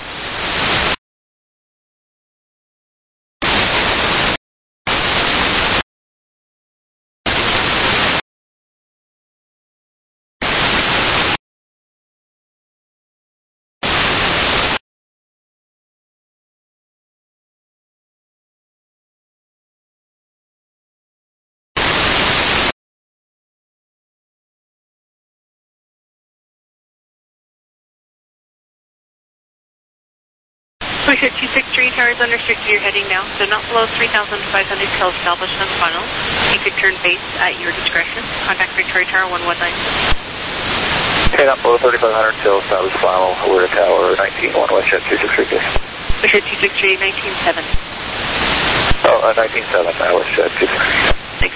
Westjet two six three, tower is unrestricted, you're heading now, so not below three thousand five hundred till established on final. You could turn base at your discretion. Contact Victoria Tower one one nine. Okay, not below thirty-five hundred till established final, we're at tower nineteen one, Westjet two six three. Westjet two six three, nineteen seven. Oh, uh, nineteen seven, uh, Westjet two six three. Thanks.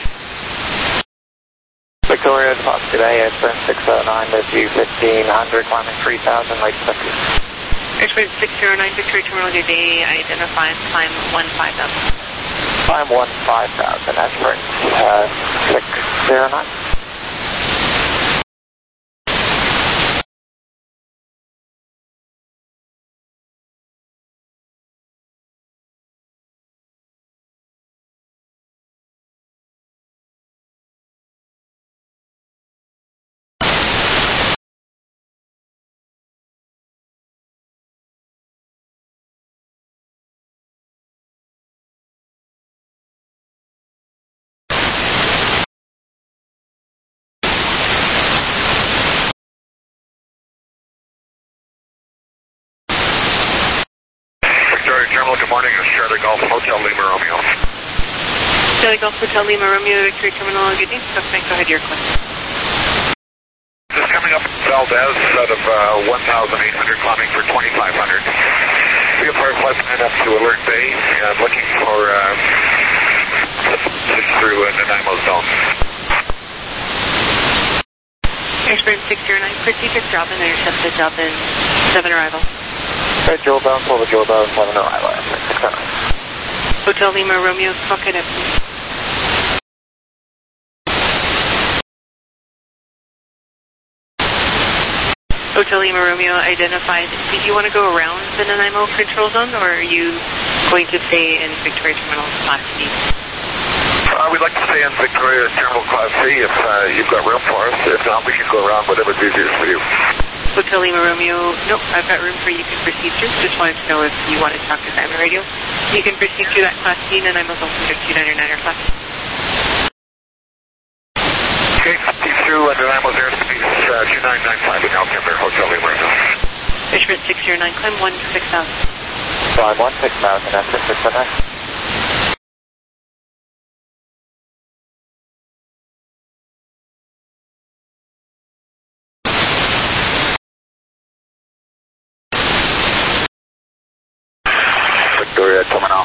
Victoria, Fox today, Express six oh nine to view fifteen hundred, climbing three thousand, late fifty. Express six oh nine, Victoria Terminal, good day, identified, climb one five thousand. Climb one five thousand, Express uh, six oh nine. Good morning, it's Charlie Golf Hotel Lima Romeo. Charlie Golf Hotel Lima Romeo, Victoria Terminal, good day. So thanks, go ahead, your question. Just coming up Valdez out of uh, one thousand eight hundred, climbing for twenty-five hundred. We have our flight plan up to Alert Bay, uh, looking for uh, six through uh, Nanaimo zone. Experience six oh nine, procedure drop in, intercept the drop in, seven arrival. Red Joe bound, pull the Joe bound, seven arrival. Hotel Lima Romeo, pocket up. Hotel Lima Romeo identified. Did you want to go around the Nanaimo control zone, or are you going to stay in Victoria Terminal Class C? Uh, we'd like to stay in Victoria Terminal Class C if uh, you've got room for us. If not, we can go around, whatever's easiest for you. Hotel Lima Romeo, nope, I've got room for you can proceed through. Just wanted to know if you wanted to talk to Simon Radio. You can proceed through that Class C, and I'm also under two ninety-nine or Class C. Okay, proceed through under Nanaimo's airspace uh, two nine nine five in Alcamber, Hotel Lima Romeo. Fishman six oh nine, climb one six thousand. Climb one six thousand, after six oh nine.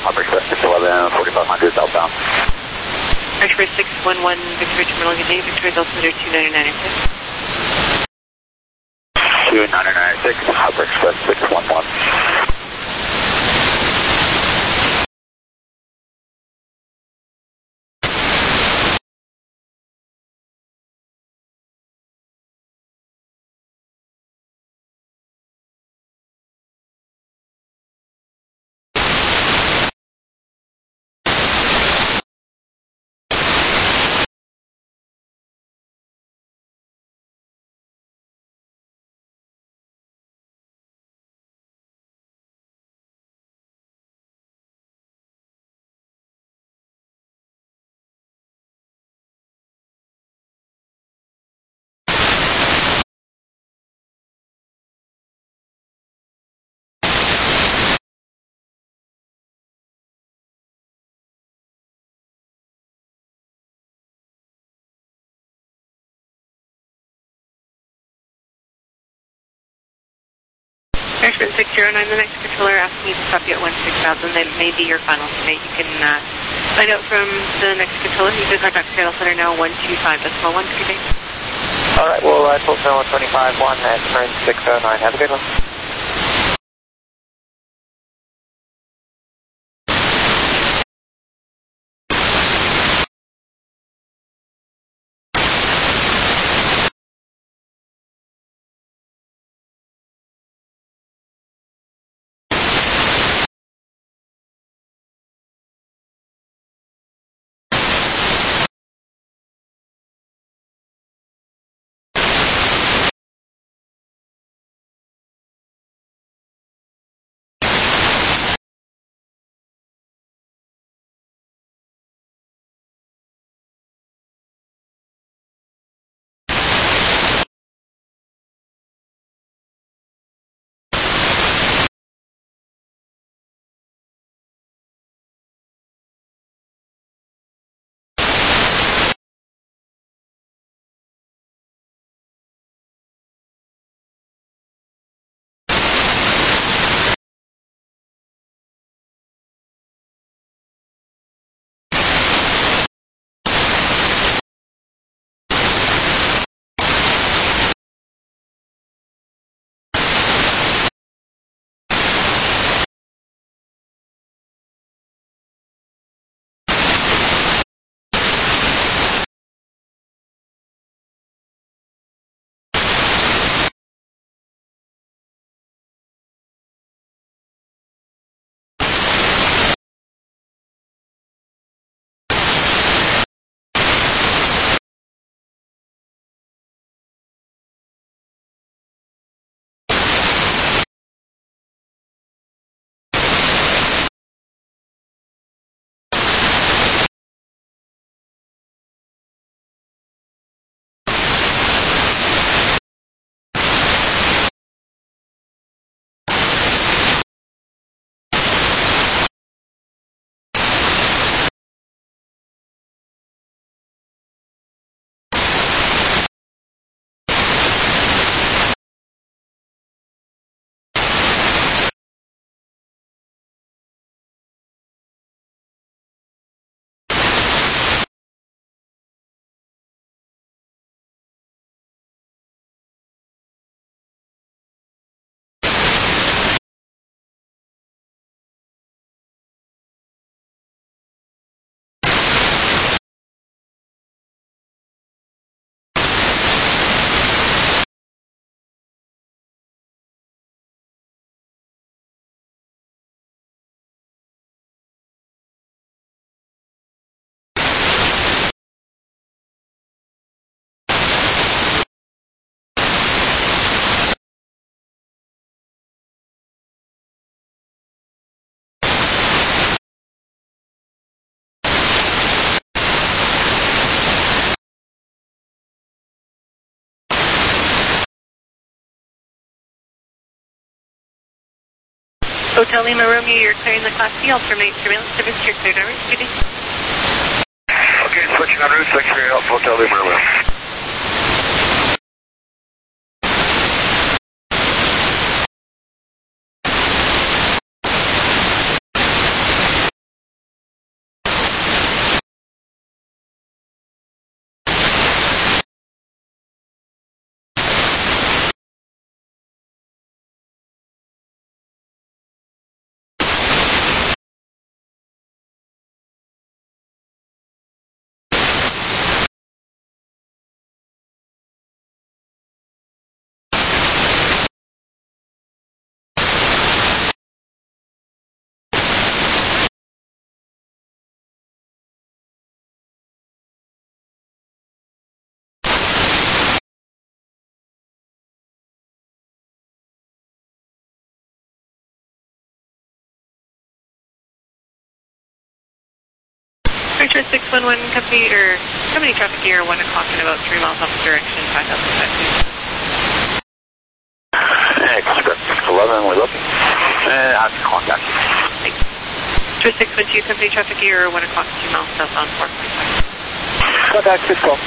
Harbor Express six eleven, forty-five hundred southbound. Express six one one, Victoria Terminal, good day. Victoria Altimeter two nine nine six. two nine nine six, Harbor Express six one one. Express six zero nine, the next controller asked me to stop you at one six thousand. That may be your final today. You can uh, find out from the next controller. You can contact Seattle Center now, one two five decimal one. Good day. All right, well, I told one twenty-five one and turn six oh nine. Have a good one. Hotel Lima Romeo, you're clearing the Class C. I'll terminate surveillance service to your cleared hours. Good day. Okay, switching on route six three Alpha Hotel Lima Romeo. Express six one one, company, or company traffic gear, one o'clock in about three miles off direction, five thousand five hundred. Express six eleven, we're looking. And I'm contact. Thanks. Express six one two, company traffic gear, one o'clock, two miles southbound, four point five. Contact six twelve.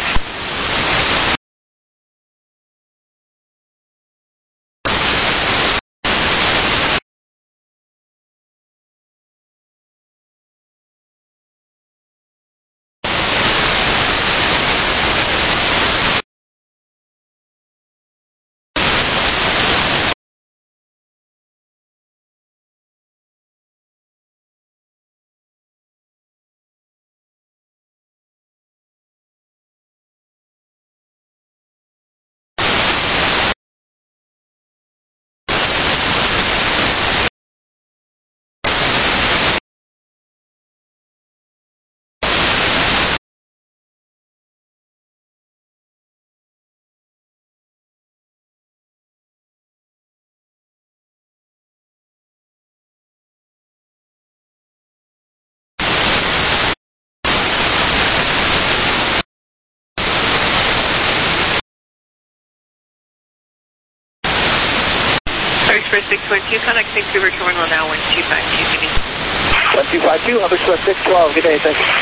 Express six one two, contact Vancouver Terminal now, one two five two, good day. one two five two, Hub Express six twelve, good day, thank you.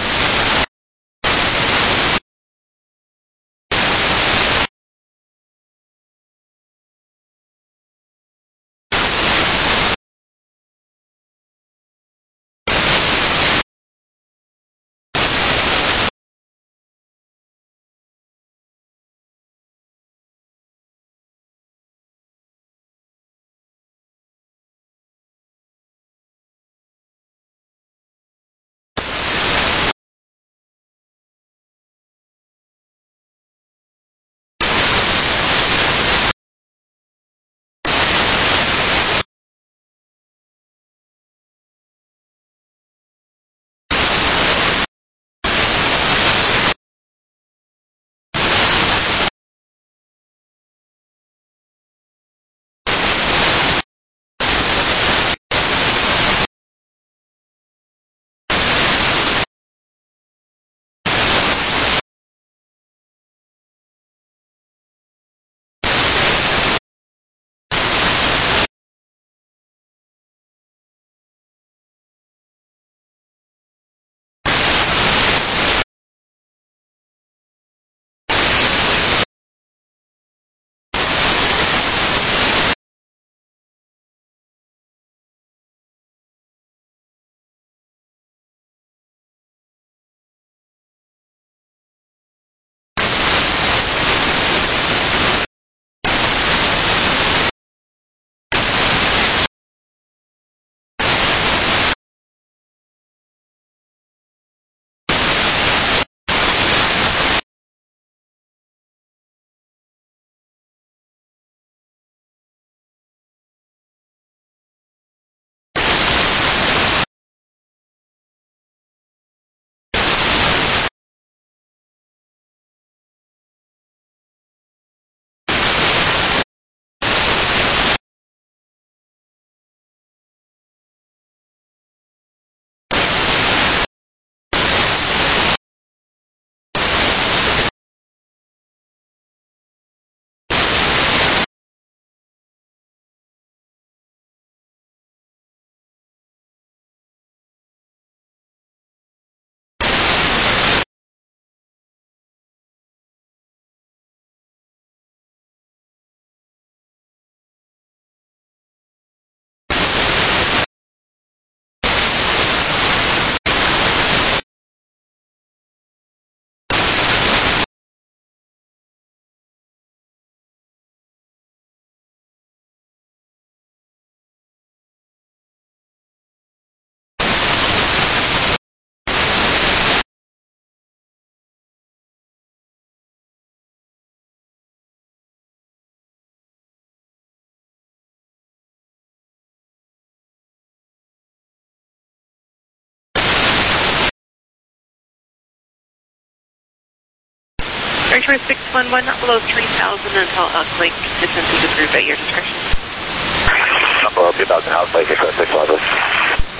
Express six one one, not below three thousand until Elk Lake. Distance is approved at your discretion. Not below two thousand, Elk Lake, Express six eleven.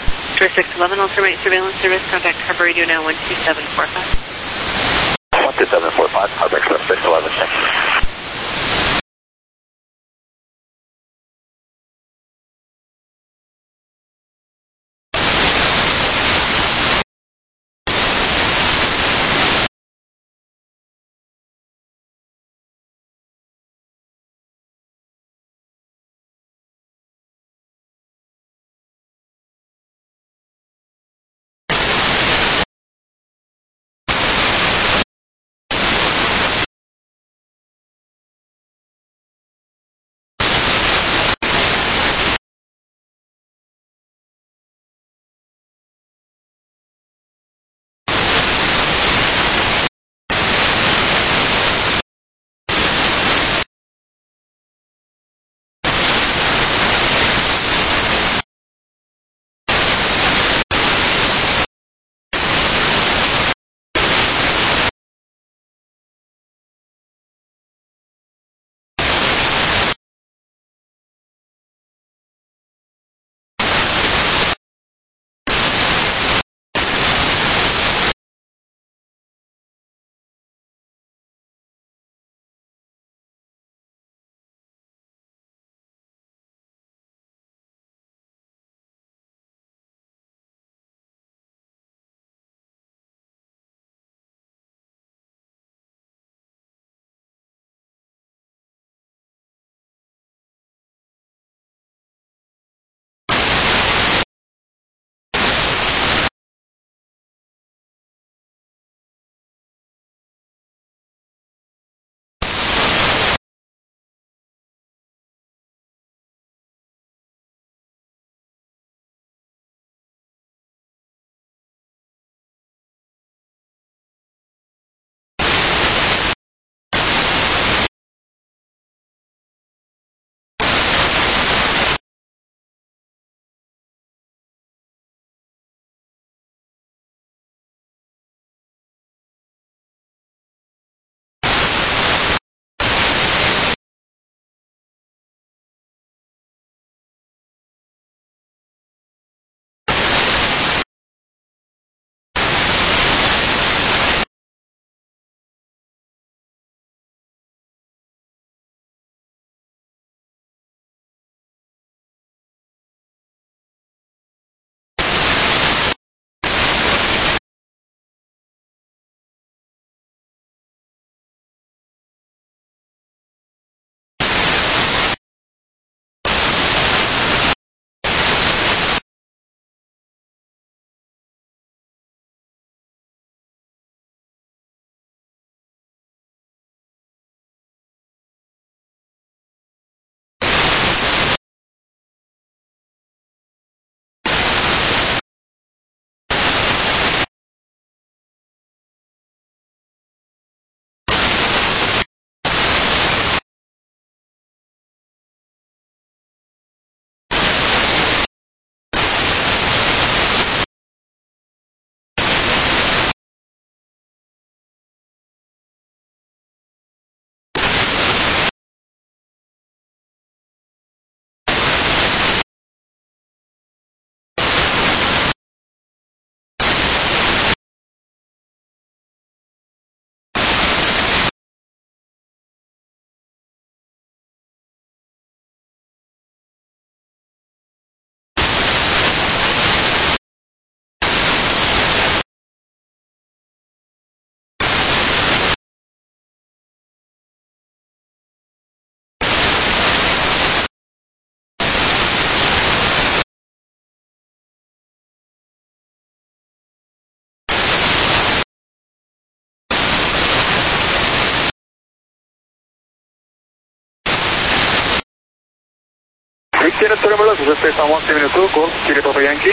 For six eleven, ultimate surveillance service, contact Harbor Radio now one two seven four five. one two seven four five, Harbor Express six eleven, thank you. Victoria Terminal, this is space on one seven two, Golf, Kilo Papa Yankee.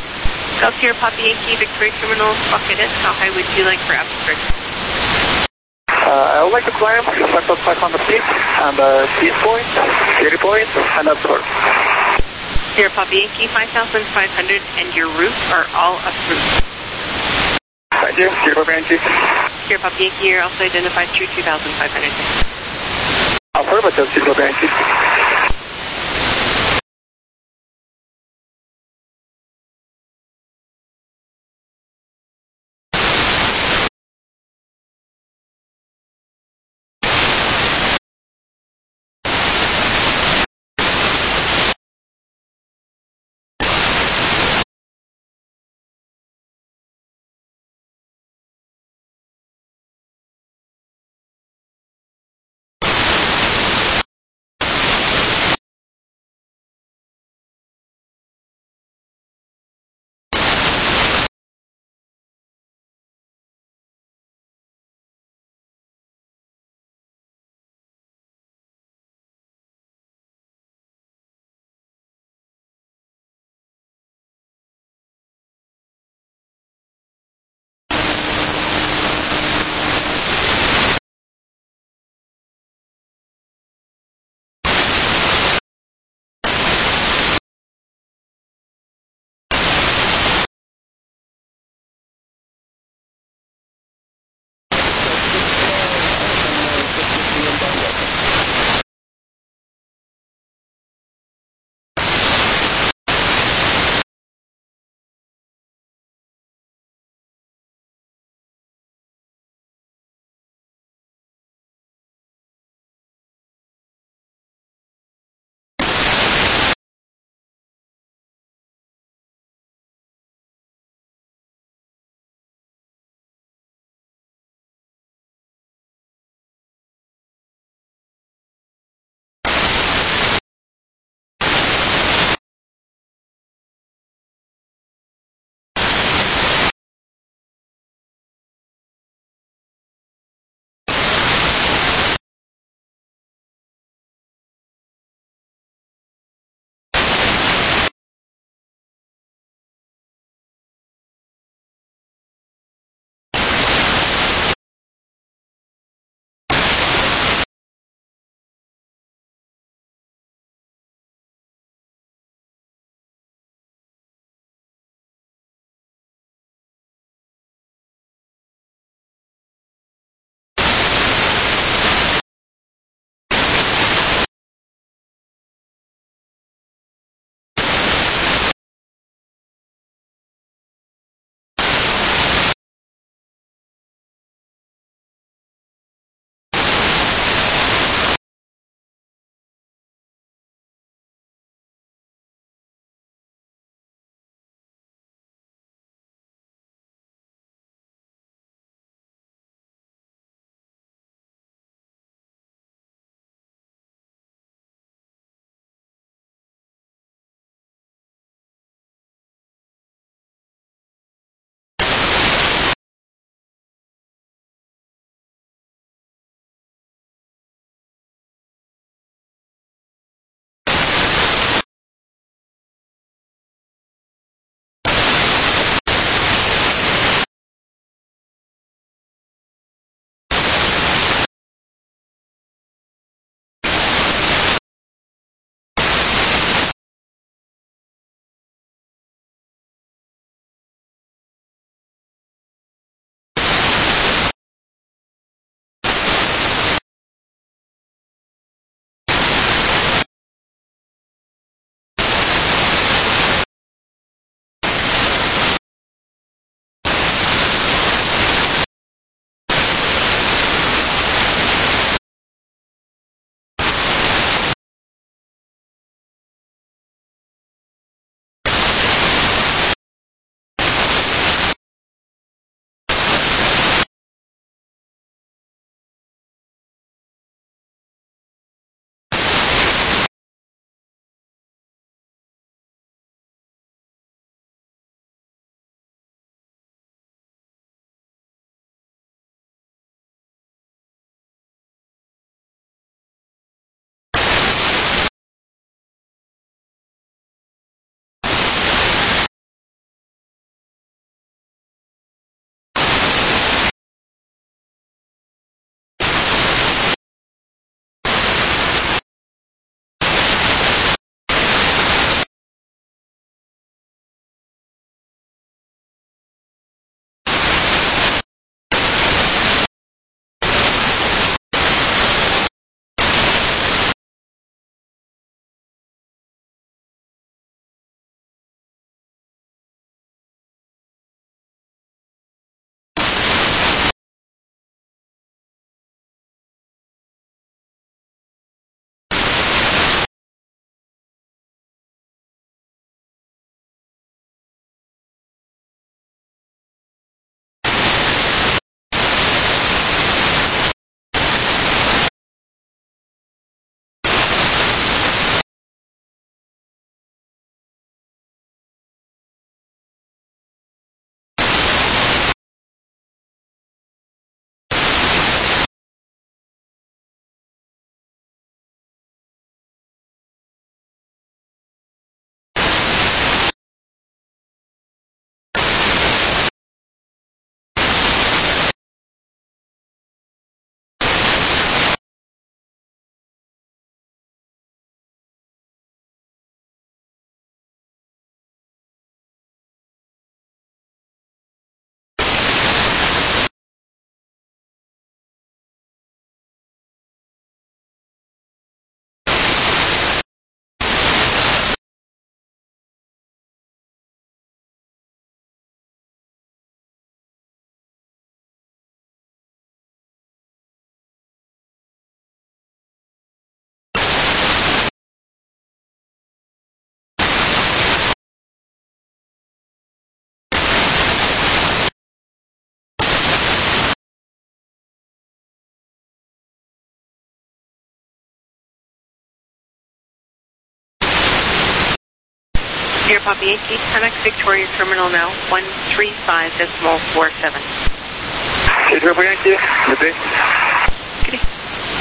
Golf Sierra Papa Yankee, Victoria Terminal, Bucket it. How high would you like for altitude? Uh, I would like to climb five thousand five hundred feet and uh, speed point, carry point, and upward. Sierra Papa Yankee, five thousand five hundred, and your routes are all approved. Thank you, Sierra Papa Yankee. Sierra Papa Yankee, you're also identified through two thousand five hundred. Affirmative, Sierra Papa Yankee. Air Papa Yankee, ten X Victoria Terminal now, one three five decimal four seven. Air Papa Yankee, good day. Good day.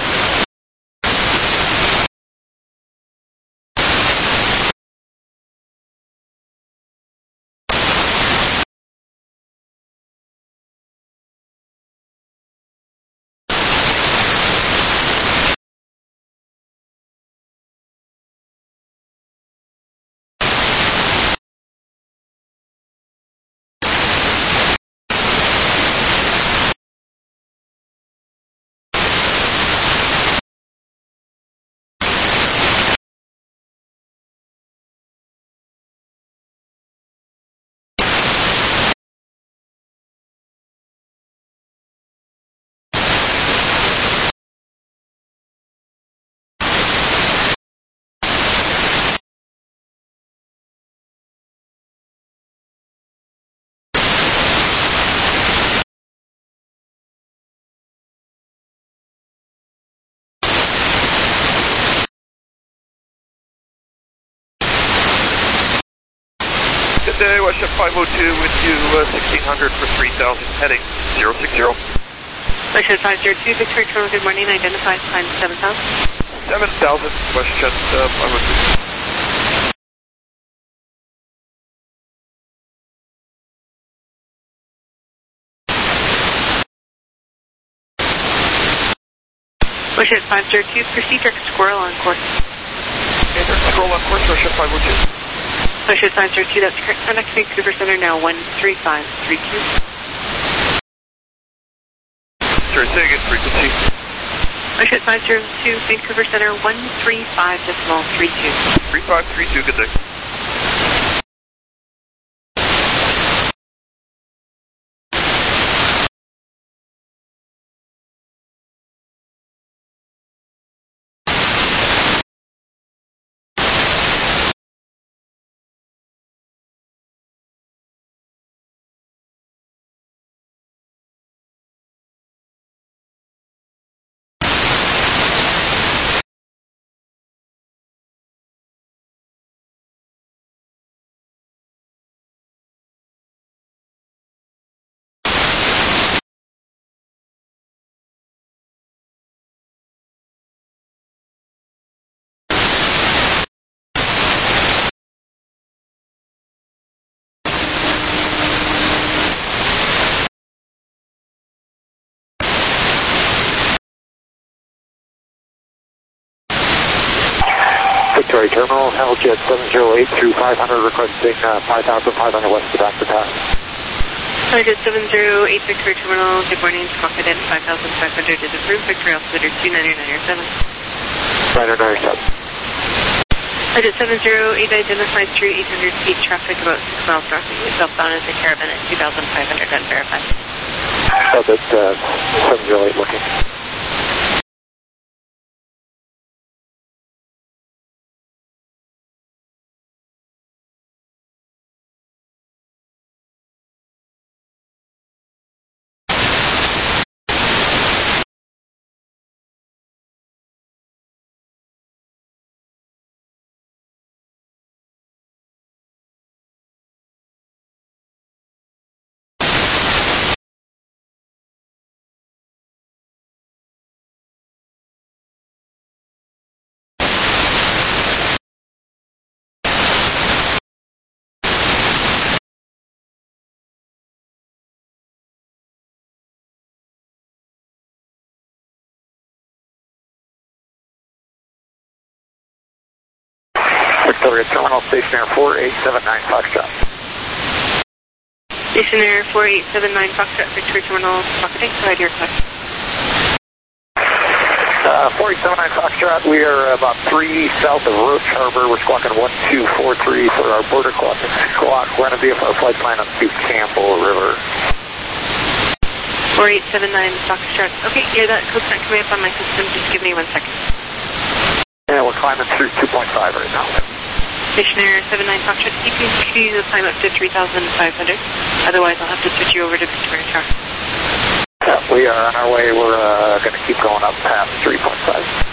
Good day, WestJet five oh two with you, uh, sixteen hundred for three thousand, heading zero six zero. WestJet five oh two, Victoria Terminal, good morning, identified, climb seven thousand. seven thousand, WestJet uh, five oh two. WestJet five oh two, proceed direct squirrel on course. Okay, direct squirrel on course, WestJet five oh two. WestJet five oh two, that's correct. ten X Vancouver Center now, one three five three two. Sorry, say again, frequency. WestJet five oh two, Vancouver Center, one three five decimal three two. three five three two, good day. Victoria Terminal, Helljet seven oh eight through five hundred, requesting uh, five thousand five hundred west of Doctor Pass. Helljet seven oh eight, Victoria Terminal, good morning, Squawk Identity five thousand five hundred is approved, Victoria Altimeter two nine nine seven. nine nine seven. Helljet seven oh eight, identified through eight hundred feet, traffic about six miles north of you, southbound is a Caravan at two thousand five hundred, unverified. Helljet uh, seven oh eight looking. Victoria Terminal, stationary four eight seven nine Foxtrot. Stationary four eight seven nine Foxtrot, Victoria Terminal, Pocketing, go ahead, your request. Uh, four eight seven nine Foxtrot, we are about three south of Roach Harbor. We're squawking one two four three for our border crossing squawk. We're going to be our flight plan up to Campbell River. four eight seven nine Foxtrot. Okay, yeah, that code's not coming up on my system. Just give me one second. Yeah, we're climbing through two point five right now. Stationary seven nine Foxtrot, you can continue to climb up to three thousand five hundred. Otherwise, I'll have to switch you over to Victoria Tower. Yeah, we are on our way. We're uh, going to keep going up past three point five.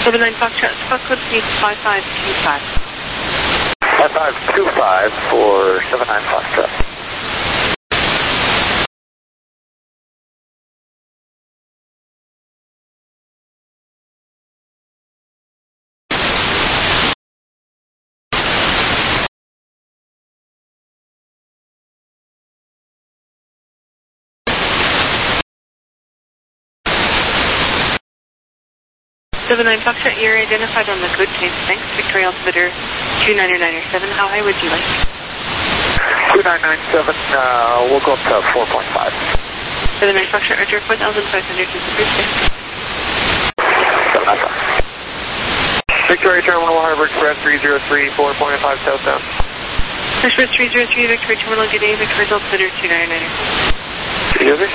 seven nine Foxtrot, spot code speed five five two five. five five two five for seven nine Foxtrot. seven nine Foxtrot, you're identified on the good case. Thanks. Victoria Altimeter two nine nine seven. How high would you like? two nine nine seven, uh, we'll go up to four point five. seven nine Foxtrot, Roger, four thousand five hundred is approved. seven nine five. Victoria Terminal, Harbor Express three zero three, four point five southbound. Express three zero three, Victoria Terminal, good day, Victoria Altimeter two nine nine seven. Can you hear me?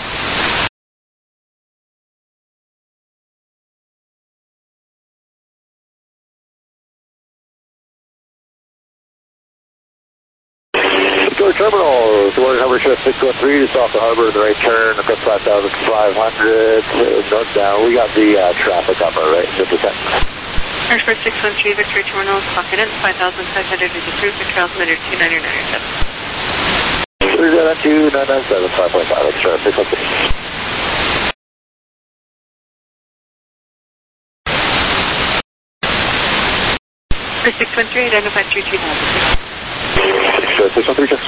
Terminal, towards Harbor Express six one three, just off the harbor, the right turn, up five thousand five hundred, northbound. We got the uh, traffic up our right, just a second. Express six one three, Victoria Terminal, clock it in, five thousand five hundred is approved, Victoria Altimeter two nine nine seven. three zero two nine nine seven, five point five, extra six one three. For six one three, identified through two thousand. six one three, just.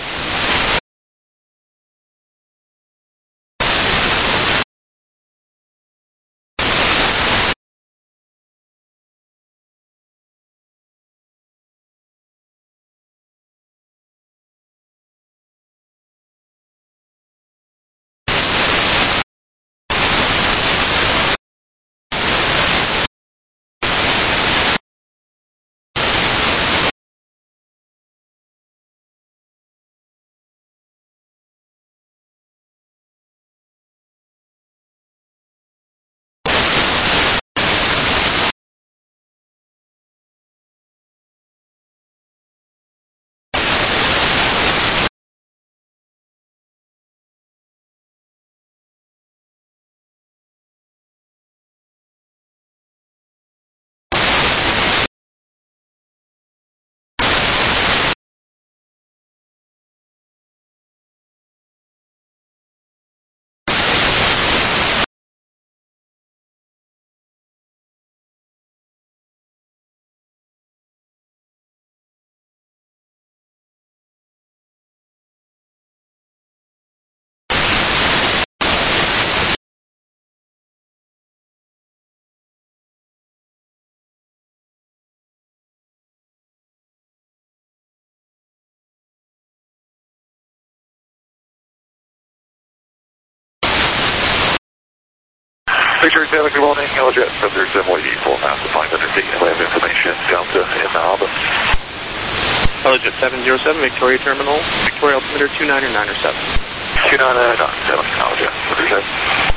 Victoria Taylor, good morning. Yellow Jet, Thunder Assembly, full mass of five hundred feet. Land information, Delta in Alba. Yellow Jet seven zero seven, Victoria Terminal, Victoria Altimeter two nine nine seven. two nine nine seven, Yellow Jet, Thunder Jet.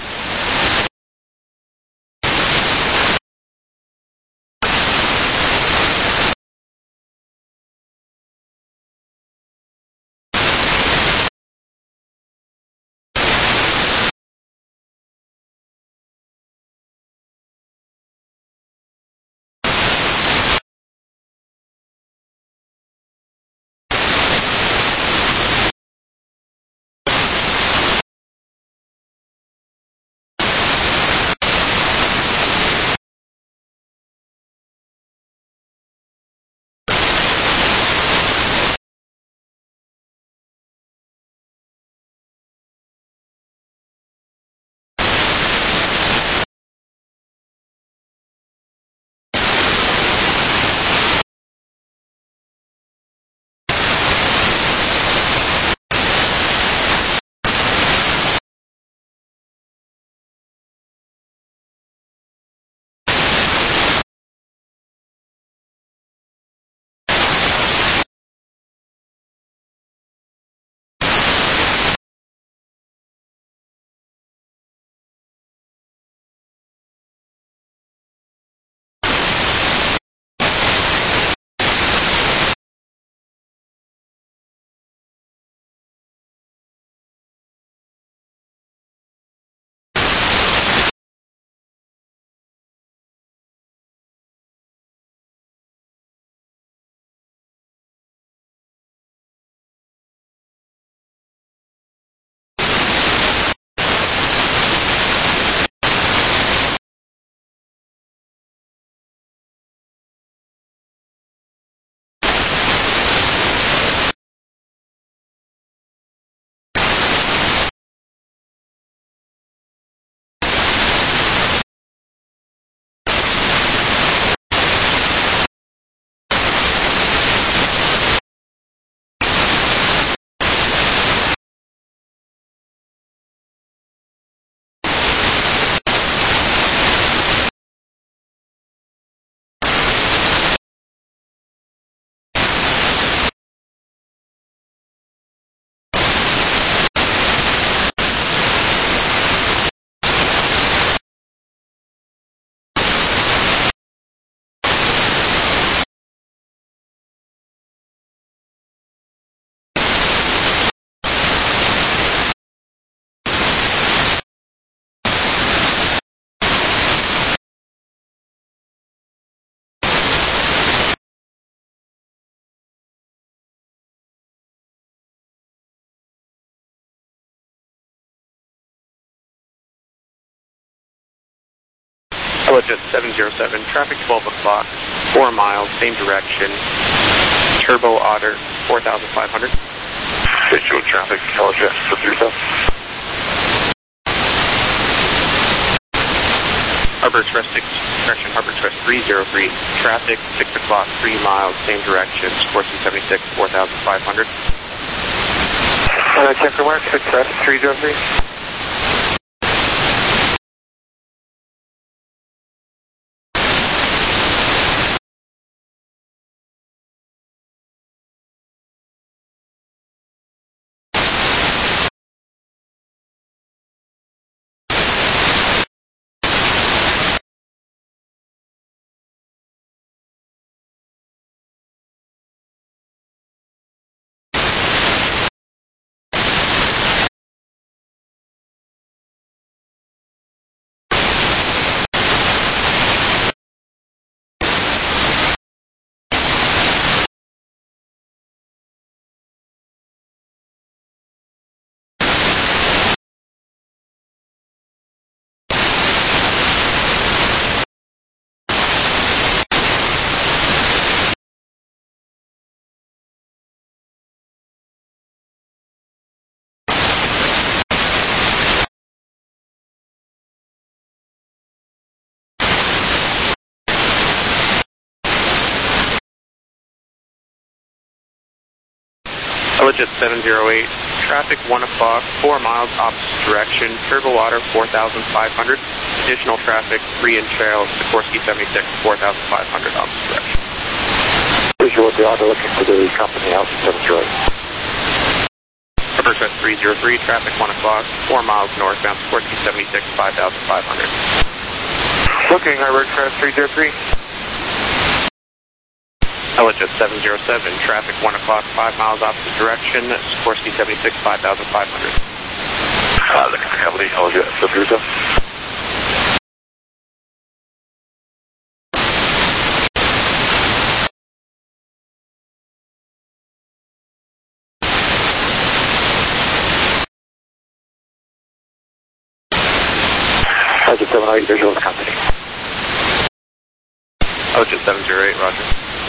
Helijet seven zero seven, traffic twelve o'clock, four miles, same direction, Turbo Otter, four thousand five hundred. Visual traffic, Helijet seven zero seven. Harbor Express six, correction, Harbor Express three zero three, traffic six o'clock, three miles, same direction, Sikorsky seventy-six, four thousand five hundred. Uh, check for Mark, Express three zero three. Helijet seven zero eight, traffic one o'clock, four miles, opposite direction, Turbo Otter, four thousand five hundred. Additional traffic, three in trail, Sikorsky seventy-six, four thousand five hundred, opposite direction. Visual at the Otter, looking for the company out in seven zero eight. Harbor Express three zero three, traffic one o'clock, four miles northbound, Sikorsky seventy-six, five thousand five hundred. Looking, Harbor Express three zero three. Helijet seven zero seven, traffic one o'clock, five miles opposite direction, Sikorsky seventy-six, five thousand five hundred. Uh, looking for heavily, Helijet seven zero seven. Helijet seven zero eight, visual company. Helijet seven zero eight, roger.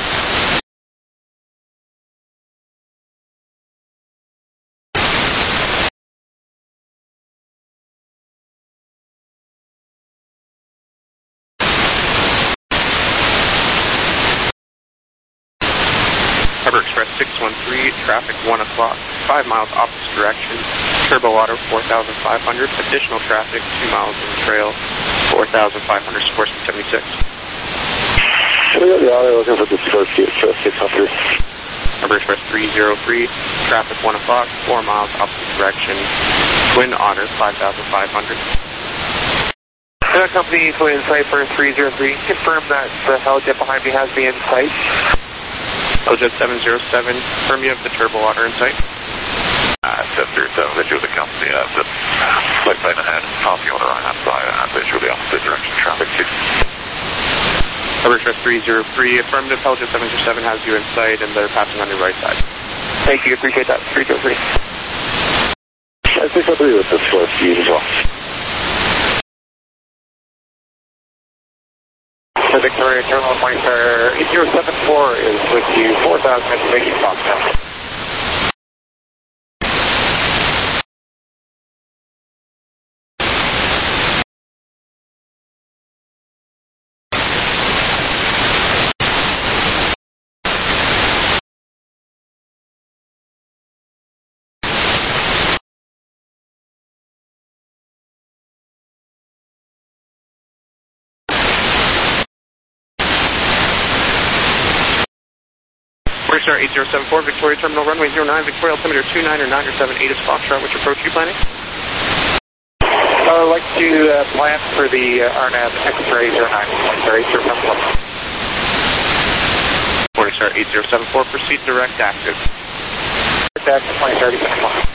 Harbor Express six one three, traffic one o'clock, five miles opposite direction, Turbo Otter, four thousand five hundred. Additional traffic, two miles in the trail, four thousand five hundred, Sikorsky seventy-six. We got the Otter looking for the Sikorsky Express six hundred. Harbor Express three zero three, traffic one o'clock, four miles opposite direction, Twin Otter, five thousand five hundred. Uh, company Twin Cypher three zero three, confirm that the Helijet behind me has me in sight. Helijet seven zero seven, confirm you have the Turbo Otter in sight. Uh, seven zero seven, visual the company, uh, the flight plan ahead, coffee owner on that side, uh, visual the opposite direction, traffic six. Harbor Express three zero three, affirmative, Helijet seven zero seven has you in sight and they're passing on your right side. Thank you, appreciate that, three zero three. I think I'll be with the Sikorsky as well. The Victoria Terminal Monitor eight zero seven four is with you, four thousand information box now. Star eight zero seven four, Victoria Terminal, runway zero nine, Victoria altimeter two nine or nine or seven eight is Foxtrot. Which approach are you planning? I would like to uh, plan for the uh, R N A V X-ray zero nine, Star eight zero seven four. Morningstar eight zero seven four, proceed direct active. Direct active, Morningstar eight zero seven four.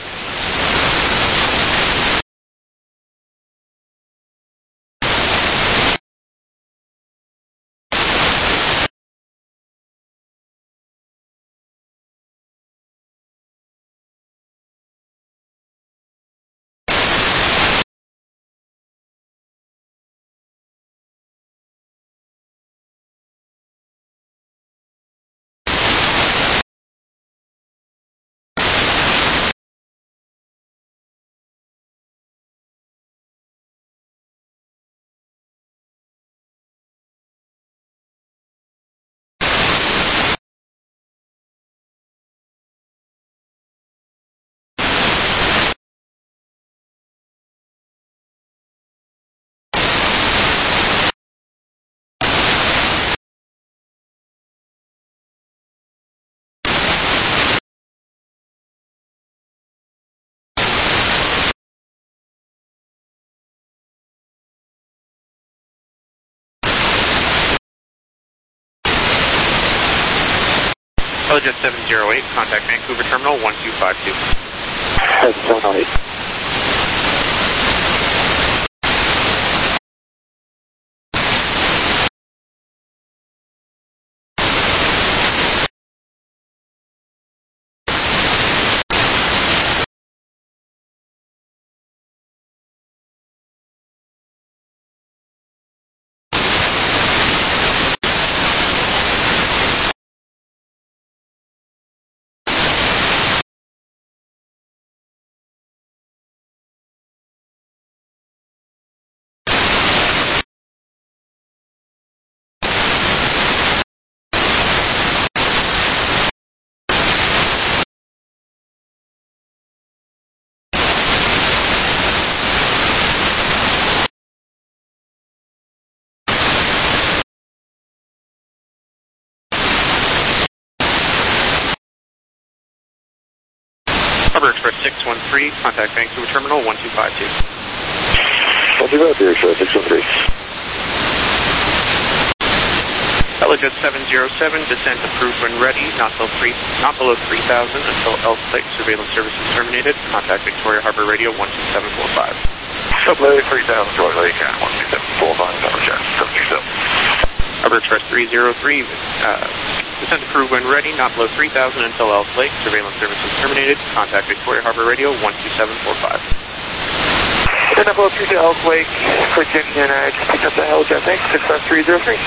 Jet seven zero eight, contact Vancouver Terminal one two five two. seven zero eight. Harbor Express six one three, contact Vancouver Terminal one two five two. I'll be right there, sir, six one three. Jet seven zero seven, descent approved when ready, not below three, not below three thousand until Elk Lake surveillance service is terminated. Contact Victoria Harbor Radio one two seven four five. Subway three thousand, Joy Lake, one two seven four five, Jet seven zero seven. Harbor Express three zero three, uh, descent approved when ready, not below three thousand until Elk Lake surveillance service is terminated. Contact Victoria Harbor Radio one two seven four five. Then I go through to Elk Lake, Virginia, and I just picked up the Helljet, thanks, six five three zero three.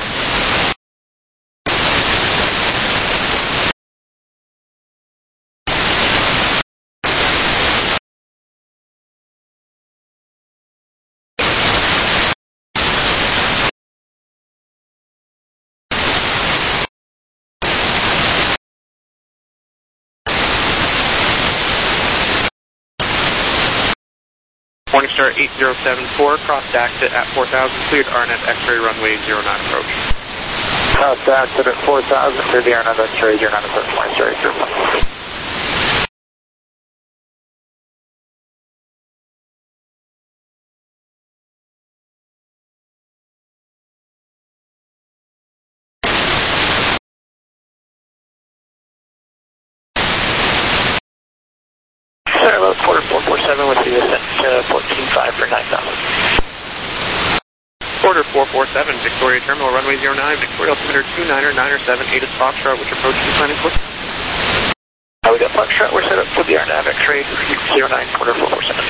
Morningstar eight zero seven four, crossed exit at four thousand, cleared R N S X-ray runway zero nine approach. Crossed exit at four thousand, cleared the R N S X-ray zero nine approach, Morningstar eight zero seven four. Sorry about quarter four four seven with the ascent to fourteen five for nine thousand. Quarter four four seven, Victoria Terminal, runway zero nine, Victoria altimeter two niner niner seven, eight is Foxtrot, which approach is planning for? Uh, we got Foxtrot, we're set up for the R N A V X-ray zero nine, quarter four four seven.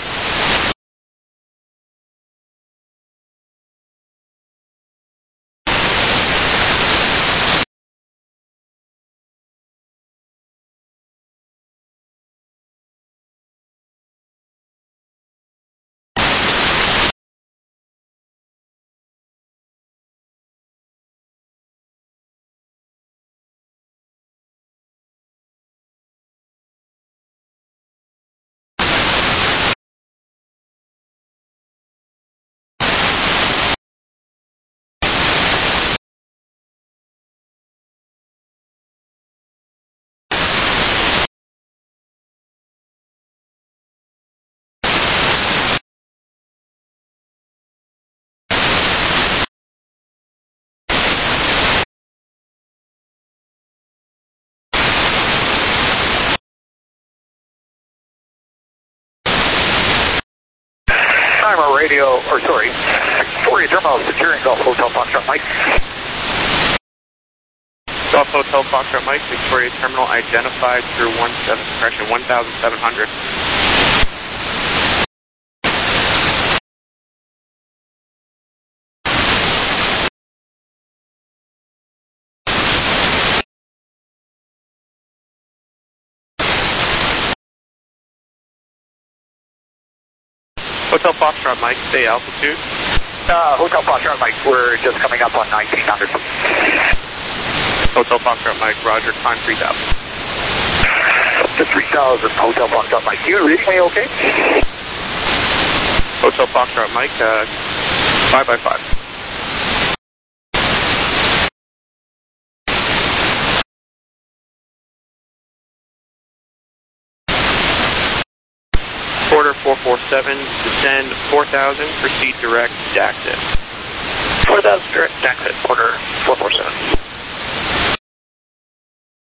I'm a radio, or sorry, Victoria Terminal, securing Golf Hotel Foxtrot Mike. Golf Hotel Foxtrot Mike, Victoria Terminal identified through one seven, correction, one thousand seven hundred. Hotel Foxtrot Mike, stay altitude. Uh, Hotel Foxtrot Mike, we're just coming up on nineteen hundred. Hotel Foxtrot Mike, roger, climb three thousand. To three thousand, Hotel Foxtrot Mike, you reading me okay? Hotel Foxtrot Mike, uh, five by five. Order four four seven, descend four thousand, proceed direct, exit. four thousand direct, exit, order four four seven.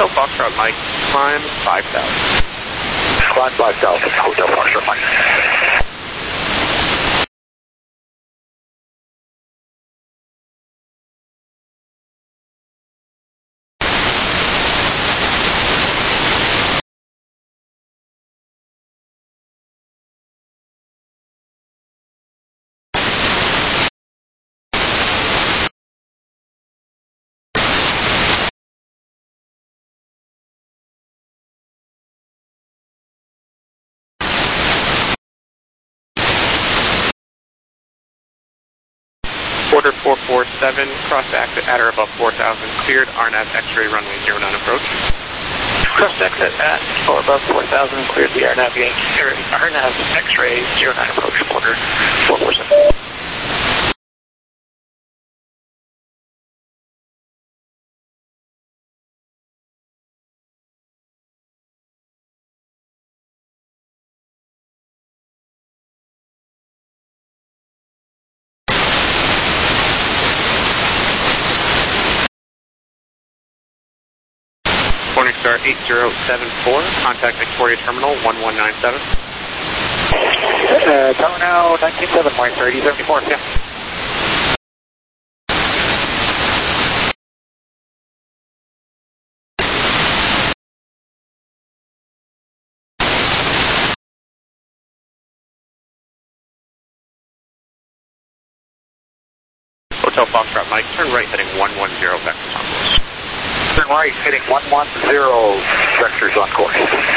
Hotel Foxtrot Mike, climb five thousand. Climb five thousand, Hotel Foxtrot Mike. Order four four seven, cross exit at or above four thousand, cleared, R N A V X-ray runway zero nine approach. Cross exit at or above four thousand, cleared the R N A V R N A V X-ray zero nine approach, order four four seven. Morningstar eight zero seven four, contact Victoria Terminal one one nine seven. Uh, Tower now nineteen seven, Morningstar eighty seventy-four, yeah. Hotel Foxtrot Mike, turn right heading one one zero back to Concourse. Turn right, heading one one zero, vectors on course.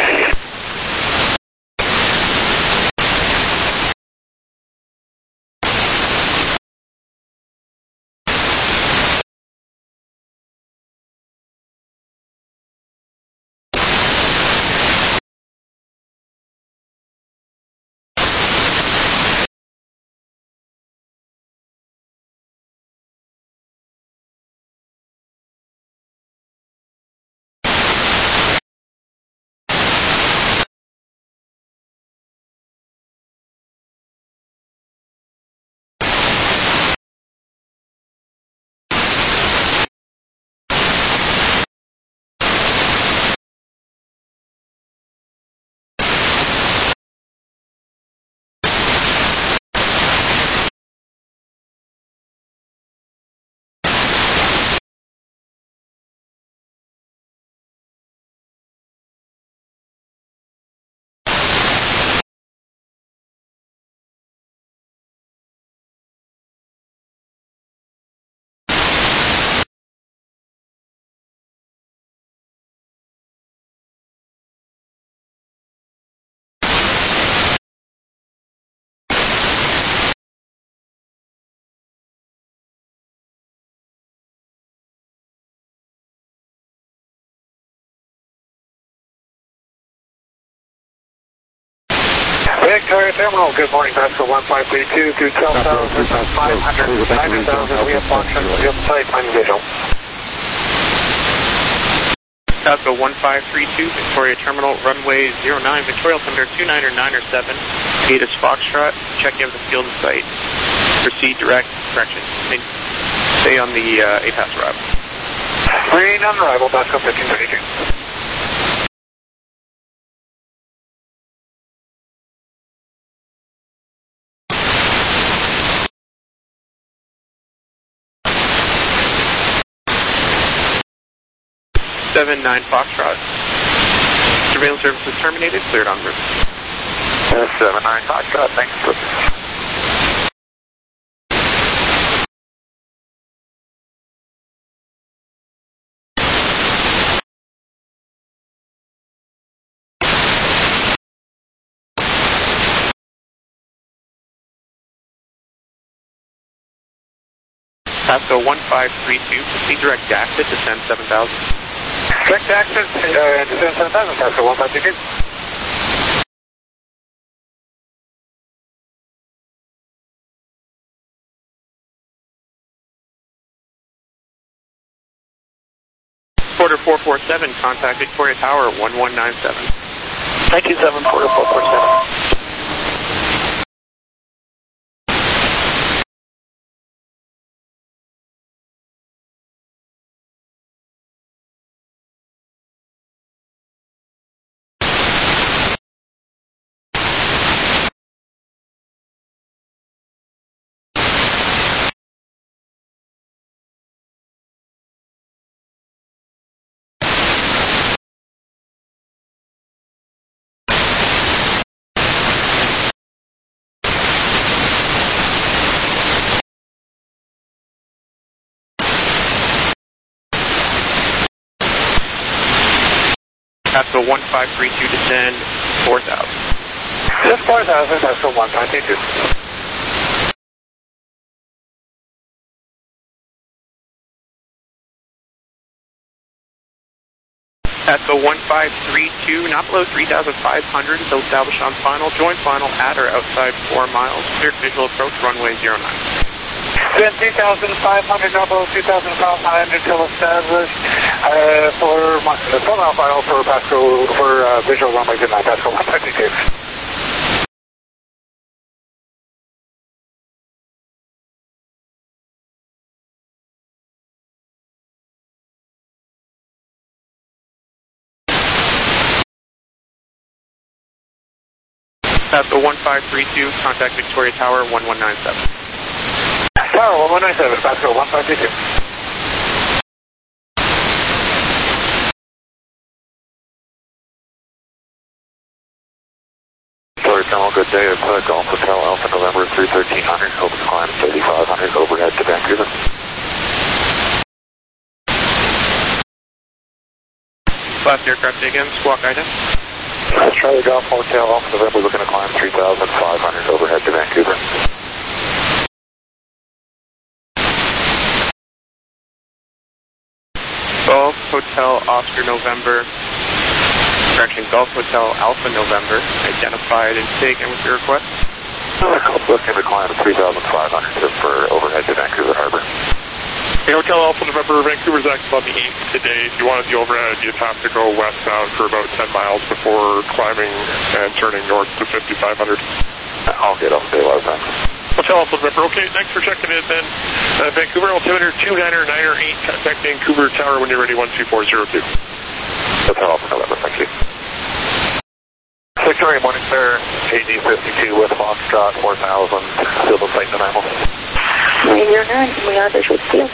Victoria Terminal, good morning, Pascal one five three two to twelve thousand five hundred, nine thousand, we have function, we have site, I'm visual. Pascal one five three two, Victoria Terminal, runway zero nine, Victoria altimeter two nine or nine or seven, gate is Foxtrot, check in with the field of sight, proceed direct, correction, stay on the uh, A-pass arrival. Green on arrival, Pascal fifteen thirty-two. seven nine Foxtrot. Surveillance services terminated, cleared en route. Uh, seven nine Foxtrot, thanks. Pascal one five three two, proceed direct exit, descend seven thousand. Direct exit, uh, descend seven thousand, Pascal one five three two. Porter four four seven, contact Victoria Tower one one nine seven. nine two seven, Porter four four seven. Pasco one five three two, descend four thousand. Just four thousand, Pasco one five three two. Pasco one five three two, not below three thousand five hundred until established on final. Join final at or outside four miles. Cleared visual approach, runway zero nine. Then three thousand five hundred, not below two thousand five hundred until established uh, for my, uh, four mile final for Pasco, for uh, visual runway zero nine, Pasco one five three two. Pasco one five three two, contact Victoria Tower one one nine seven. Tower one one nine seven, Pasco one five three two. Victoria Terminal, good day. It's uh, Golf Hotel Alpha November three thirteen hundred, open climb thirty-five hundred, overhead to Vancouver. Last aircraft again, squawk item. Let's try the Golf Hotel Alpha November, looking to climb three thousand five hundred, overhead to Vancouver. Golf Hotel Oscar November, correction, Golf Hotel Alpha November, identified and taken with your request. Looking to climb three thousand five hundred for overhead to Vancouver Harbor. Hey, Hotel Alpha November, Vancouver's active on the eighth today. If you wanted the overhead, you'd have to go westbound for about ten miles before climbing and turning north to fifty-five hundred. I'll get off stabilize then. Hotel Alpha November, okay, thanks for checking in then. Uh, Vancouver altimeter two niner niner eight, contact Vancouver Tower when you're ready, one two four zero two. Hotel Alpha November, thank you. Victoria Morningstar, A D fifty-two with Foxtrot four thousand, Silver Plate and Animal. nine zero nine, we are visual field.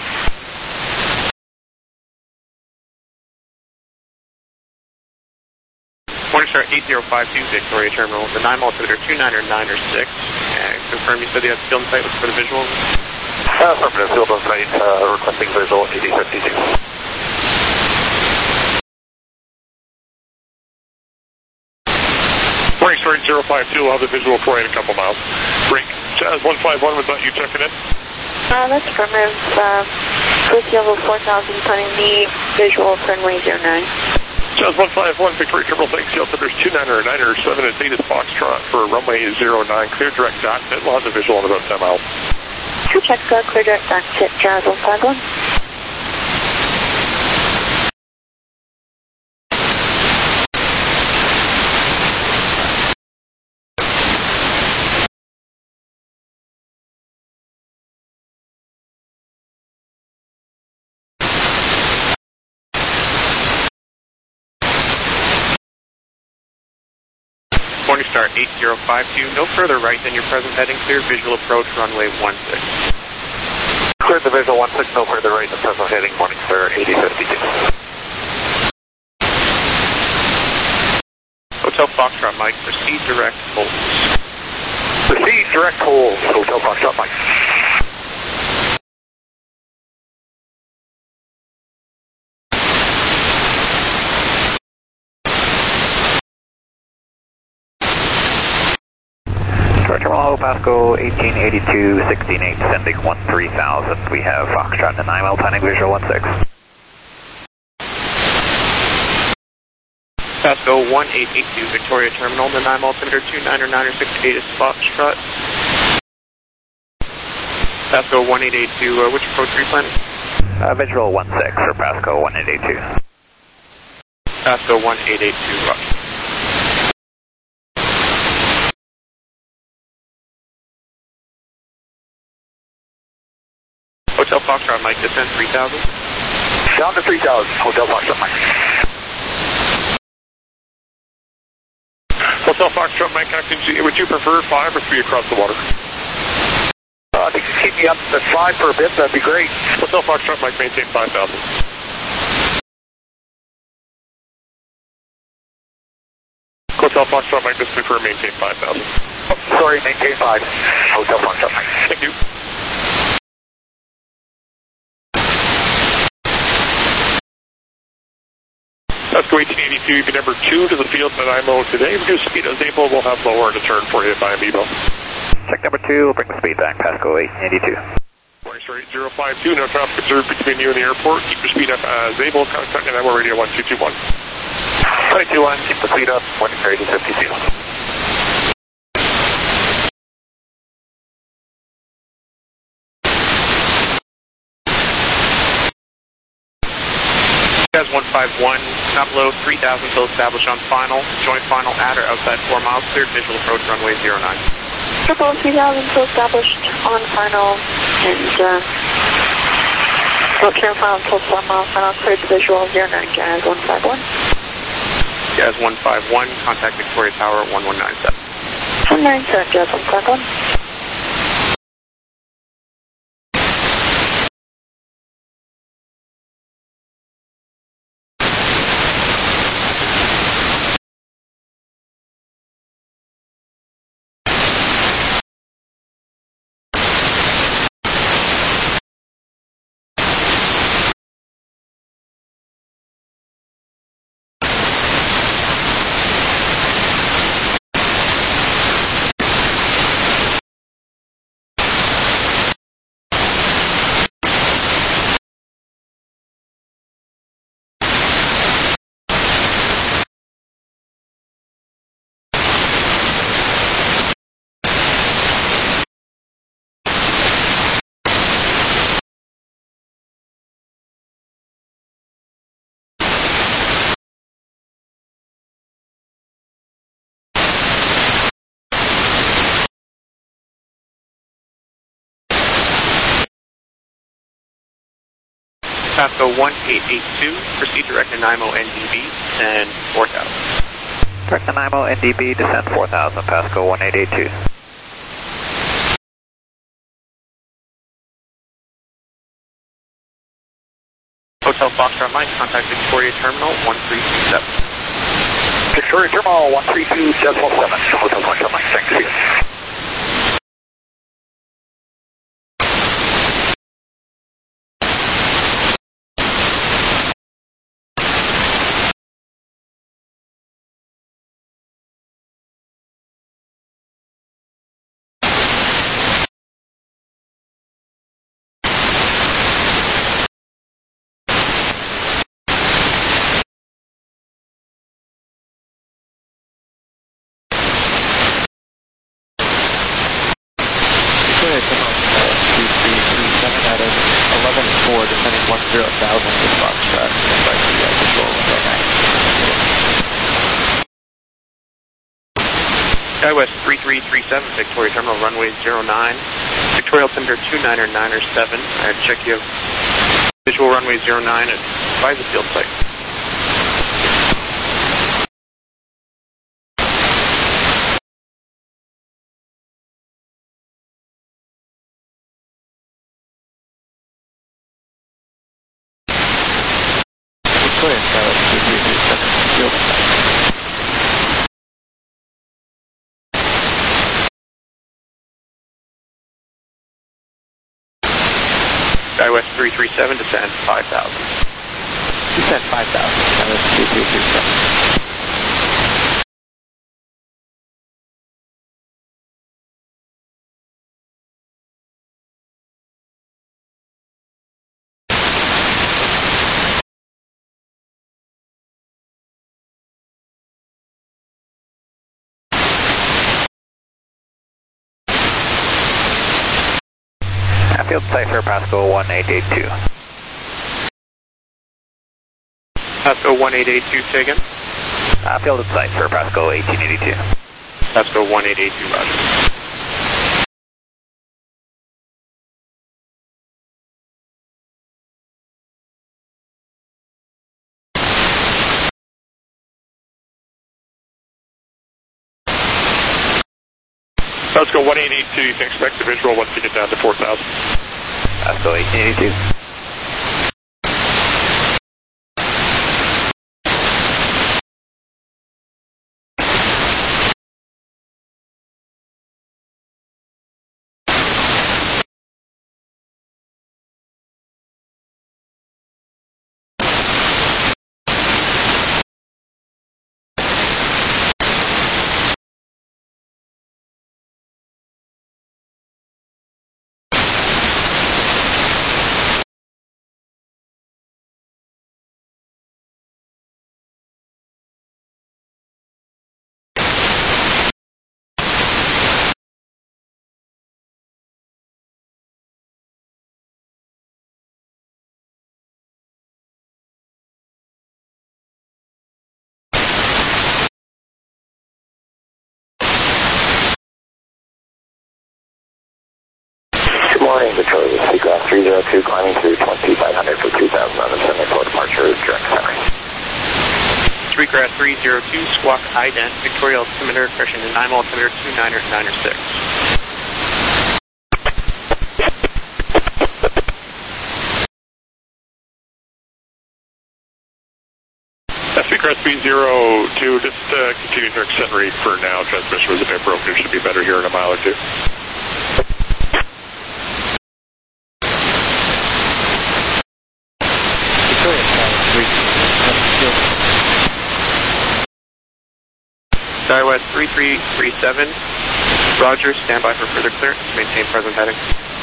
Morningstar eight zero five two, Victoria Terminal, the nine altimeter two niner niner six. And confirm you said you had field in sight for the visual? Uh, affirmative, field in sight, uh, requesting visual, A D fifty-two. Morningstar eight zero five two, we'll have the visual for you in a couple miles. Break. Jazz one five one, was that you checking in? Uh, that's affirmative. Uh, with level four thousand, turning the visual runway zero nine. Jazz one five one, Victoria Terminal, thanks. The altimeter two niner niner seven, it's eight is Foxtrot for runway zero nine. Clear direct back pit, we'll have the visual in about ten miles. Two checks, uh, clear direct back pit, Jazz one five one. Morningstar eight zero five two, no further right than your present heading, clear visual approach, runway one six. Cleared the visual one six, no further right than present heading, Morningstar A D fifty-two. Hotel Foxtrot Mike, proceed direct hold. Proceed direct hold, Hotel Foxtrot Mike. Terminal Pasco eighteen eighty-two, sixteen eight, sending one three thousand. We have Foxtrot to nine mile planning visual one six. Pasco one eight eight two, Victoria Terminal, the nine altimeter two niner niner six eight is Foxtrot. Pasco one eight eight two, uh, which approach are you planning? Uh, visual one six for Pasco one eight eight two. Pasco one eight eight two, roger. Hotel Foxtrot Mike, descend three thousand. Down to three thousand, Hotel Foxtrot Mike. Hotel Foxtrot Mike, acting, would you prefer five or three across the water? Uh, if you can keep me up at five for a bit, that'd be great. Hotel Foxtrot Mike, maintain five thousand. Hotel Foxtrot Mike, just prefer maintain five thousand. Oh, sorry, maintain five. Hotel Foxtrot Mike. Thank you. Pasco Pasco eighteen eighty-two, you can number two to the field at I M O today. Reduce speed as able, we'll have lower to turn for you by Amiibo. Check number two, we'll bring the speed back, Pasco eighteen eighty-two. Voice rate zero five two, no traffic observed between you and the airport. Keep your speed up as able. Contact at I M O radio one two two one. one two two one, keep the speed up, one thirty fifty-two. Guys one five one, top low three thousand till established on final. Joint final at or outside four miles, cleared visual approach runway zero nine. Triple three thousand till established on final and uh, clear final till four miles, final cleared visual zero nine, Jazz one five one. Jazz one five one, contact Victoria Tower one one nine seven. one nine seven, Jazz one five one. Pasco one eight eight two, proceed direct to N I M O N D B, and four thousand. Direct to N I M O N D B, descend four thousand, Pasco one eight eight two. Hotel Foxtrot Mike, contact Victoria Terminal one three two seven. Victoria Terminal one three two seven seven, Hotel Foxtrot Mike, thanks you. SkyWest three three three seven, Victoria Terminal, runway zero nine. Victoria altimeter two niner niner seven. I check you have visual runway zero nine at Visa Field site. Victoria SkyWest three three three seven, field site. SkyWest three three seven, descend five thousand. Descend five thousand, SkyWest three three three seven. Field site for Pasco one eight eight two. Pasco one eight eight two, say again. Uh, field at site for Pasco eighteen eighty-two. Pasco one eight eight two, roger. Pasco one eight eight two, you can expect the visual once you get down to four thousand. Pasco eighteen eighty-two. morning, Detroit, Seagrass three zero two, climbing through twenty-five hundred for two thousand on the semi-floor departure, direct center. Seagrass three zero two, squawk ident, Victoria altimeter, correction to nine altimeter two niner niner six. Seagrass three zero two, just uh, continue to accelerate for now. Transmission was a bit broken. It should be better here in a mile or two. SkyWest three three three seven, Roger, stand by for further clearance, maintain present heading.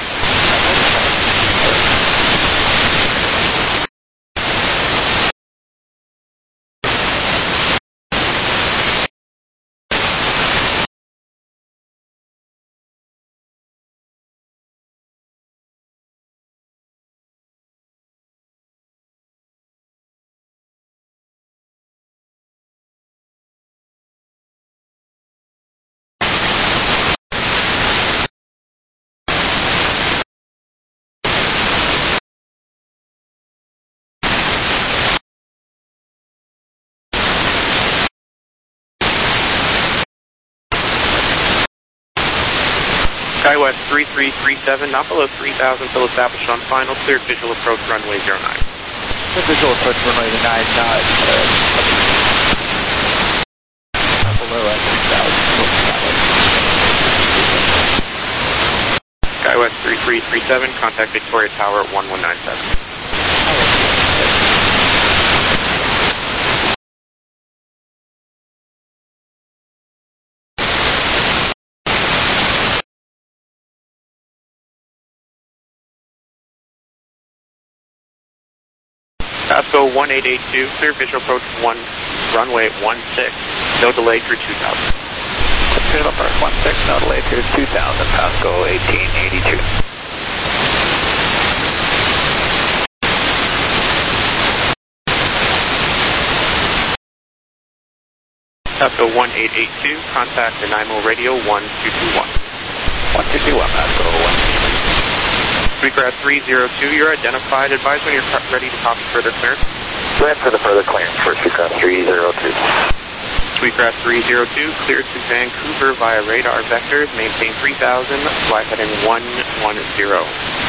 SkyWest three three three seven, not below three thousand till established on final, cleared visual approach runway zero nine. Visual approach runway nine, not, uh, not below at three thousand. SkyWest three three three seven, contact Victoria Tower at one one nine seven. Pasco one eight eight two, clear visual approach one, runway one six, no delay through two thousand. Visual approach one six, no delay through two thousand, Pasco eighteen eighty-two. Pasco one eight eight two, contact the NIMO radio one two two one. one two two one, Pasco one two two one. Seagrass three zero two, you're identified. Advise when you're ready to copy further clearance. Go ahead for the further clearance for Seagrass three zero two. Seagrass three zero two, cleared to Vancouver via radar vectors, maintain three thousand, flight heading one one zero.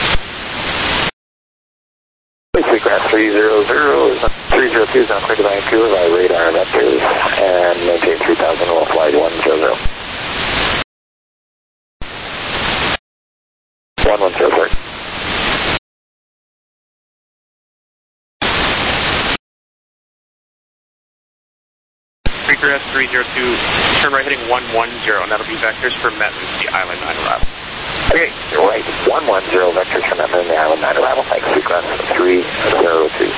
Seagrass three zero zero, three zero two is now cleared to Vancouver via radar vectors, and maintain three thousand, we'll fly one zero zero. one one zero, sorry. Seagrass three zero two, turn right heading one one zero, and that'll be vectors for Metlin, the Island nine arrival. Okay, you're right, one one zero vectors for Metlin, the Island nine arrival. Thanks, Seagrass three zero two.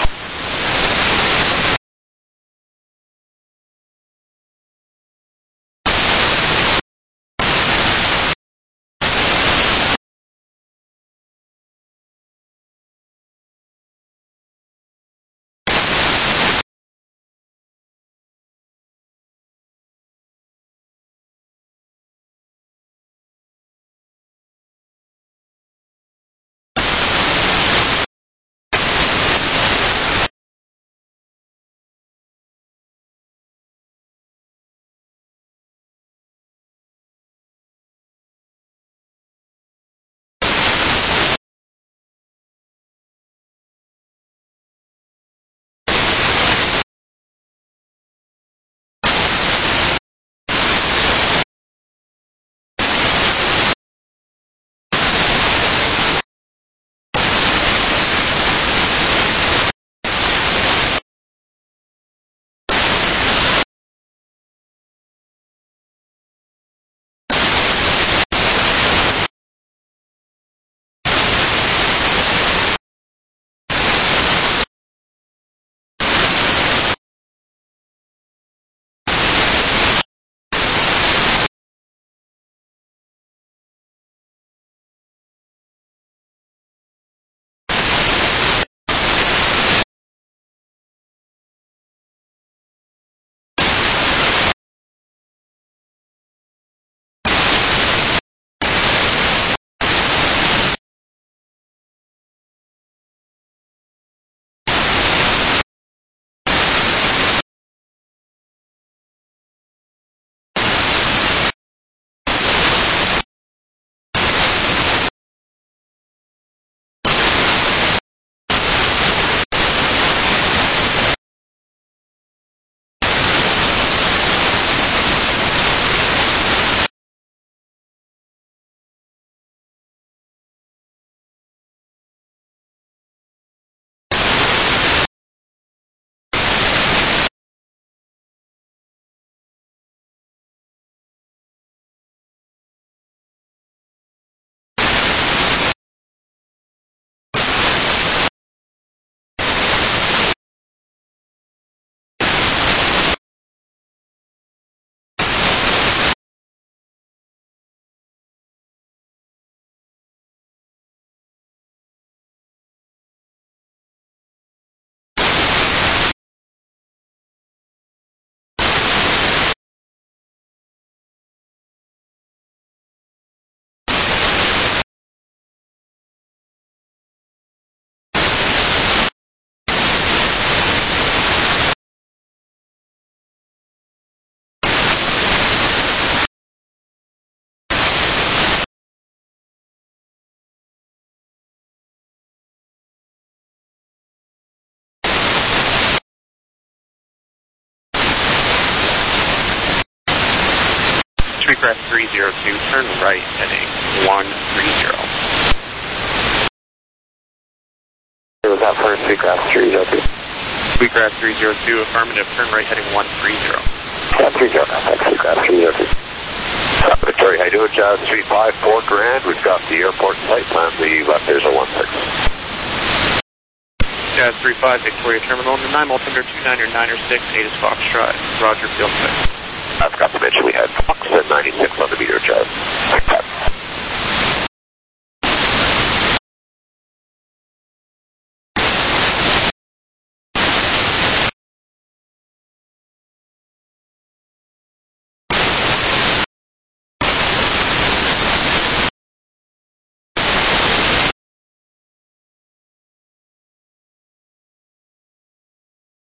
Wheatgrass three zero two, turn right heading one three zero. What was that for Wheatgrass three zero two? Wheatgrass three zero two, affirmative, turn right heading one three zero. Yeah, three zero, thanks, Wheatgrass three zero two. Uh, Victoria, how you doing? Jazz three five four grand. We've got the airport site plan. The left there's a one six. Jazz three five, Victoria Terminal, and the nine altimeter two niner niner six, eight is Foxtrot, Roger, field six. I forgot to mention we had Fox at ninety-six on the meter, Jazz.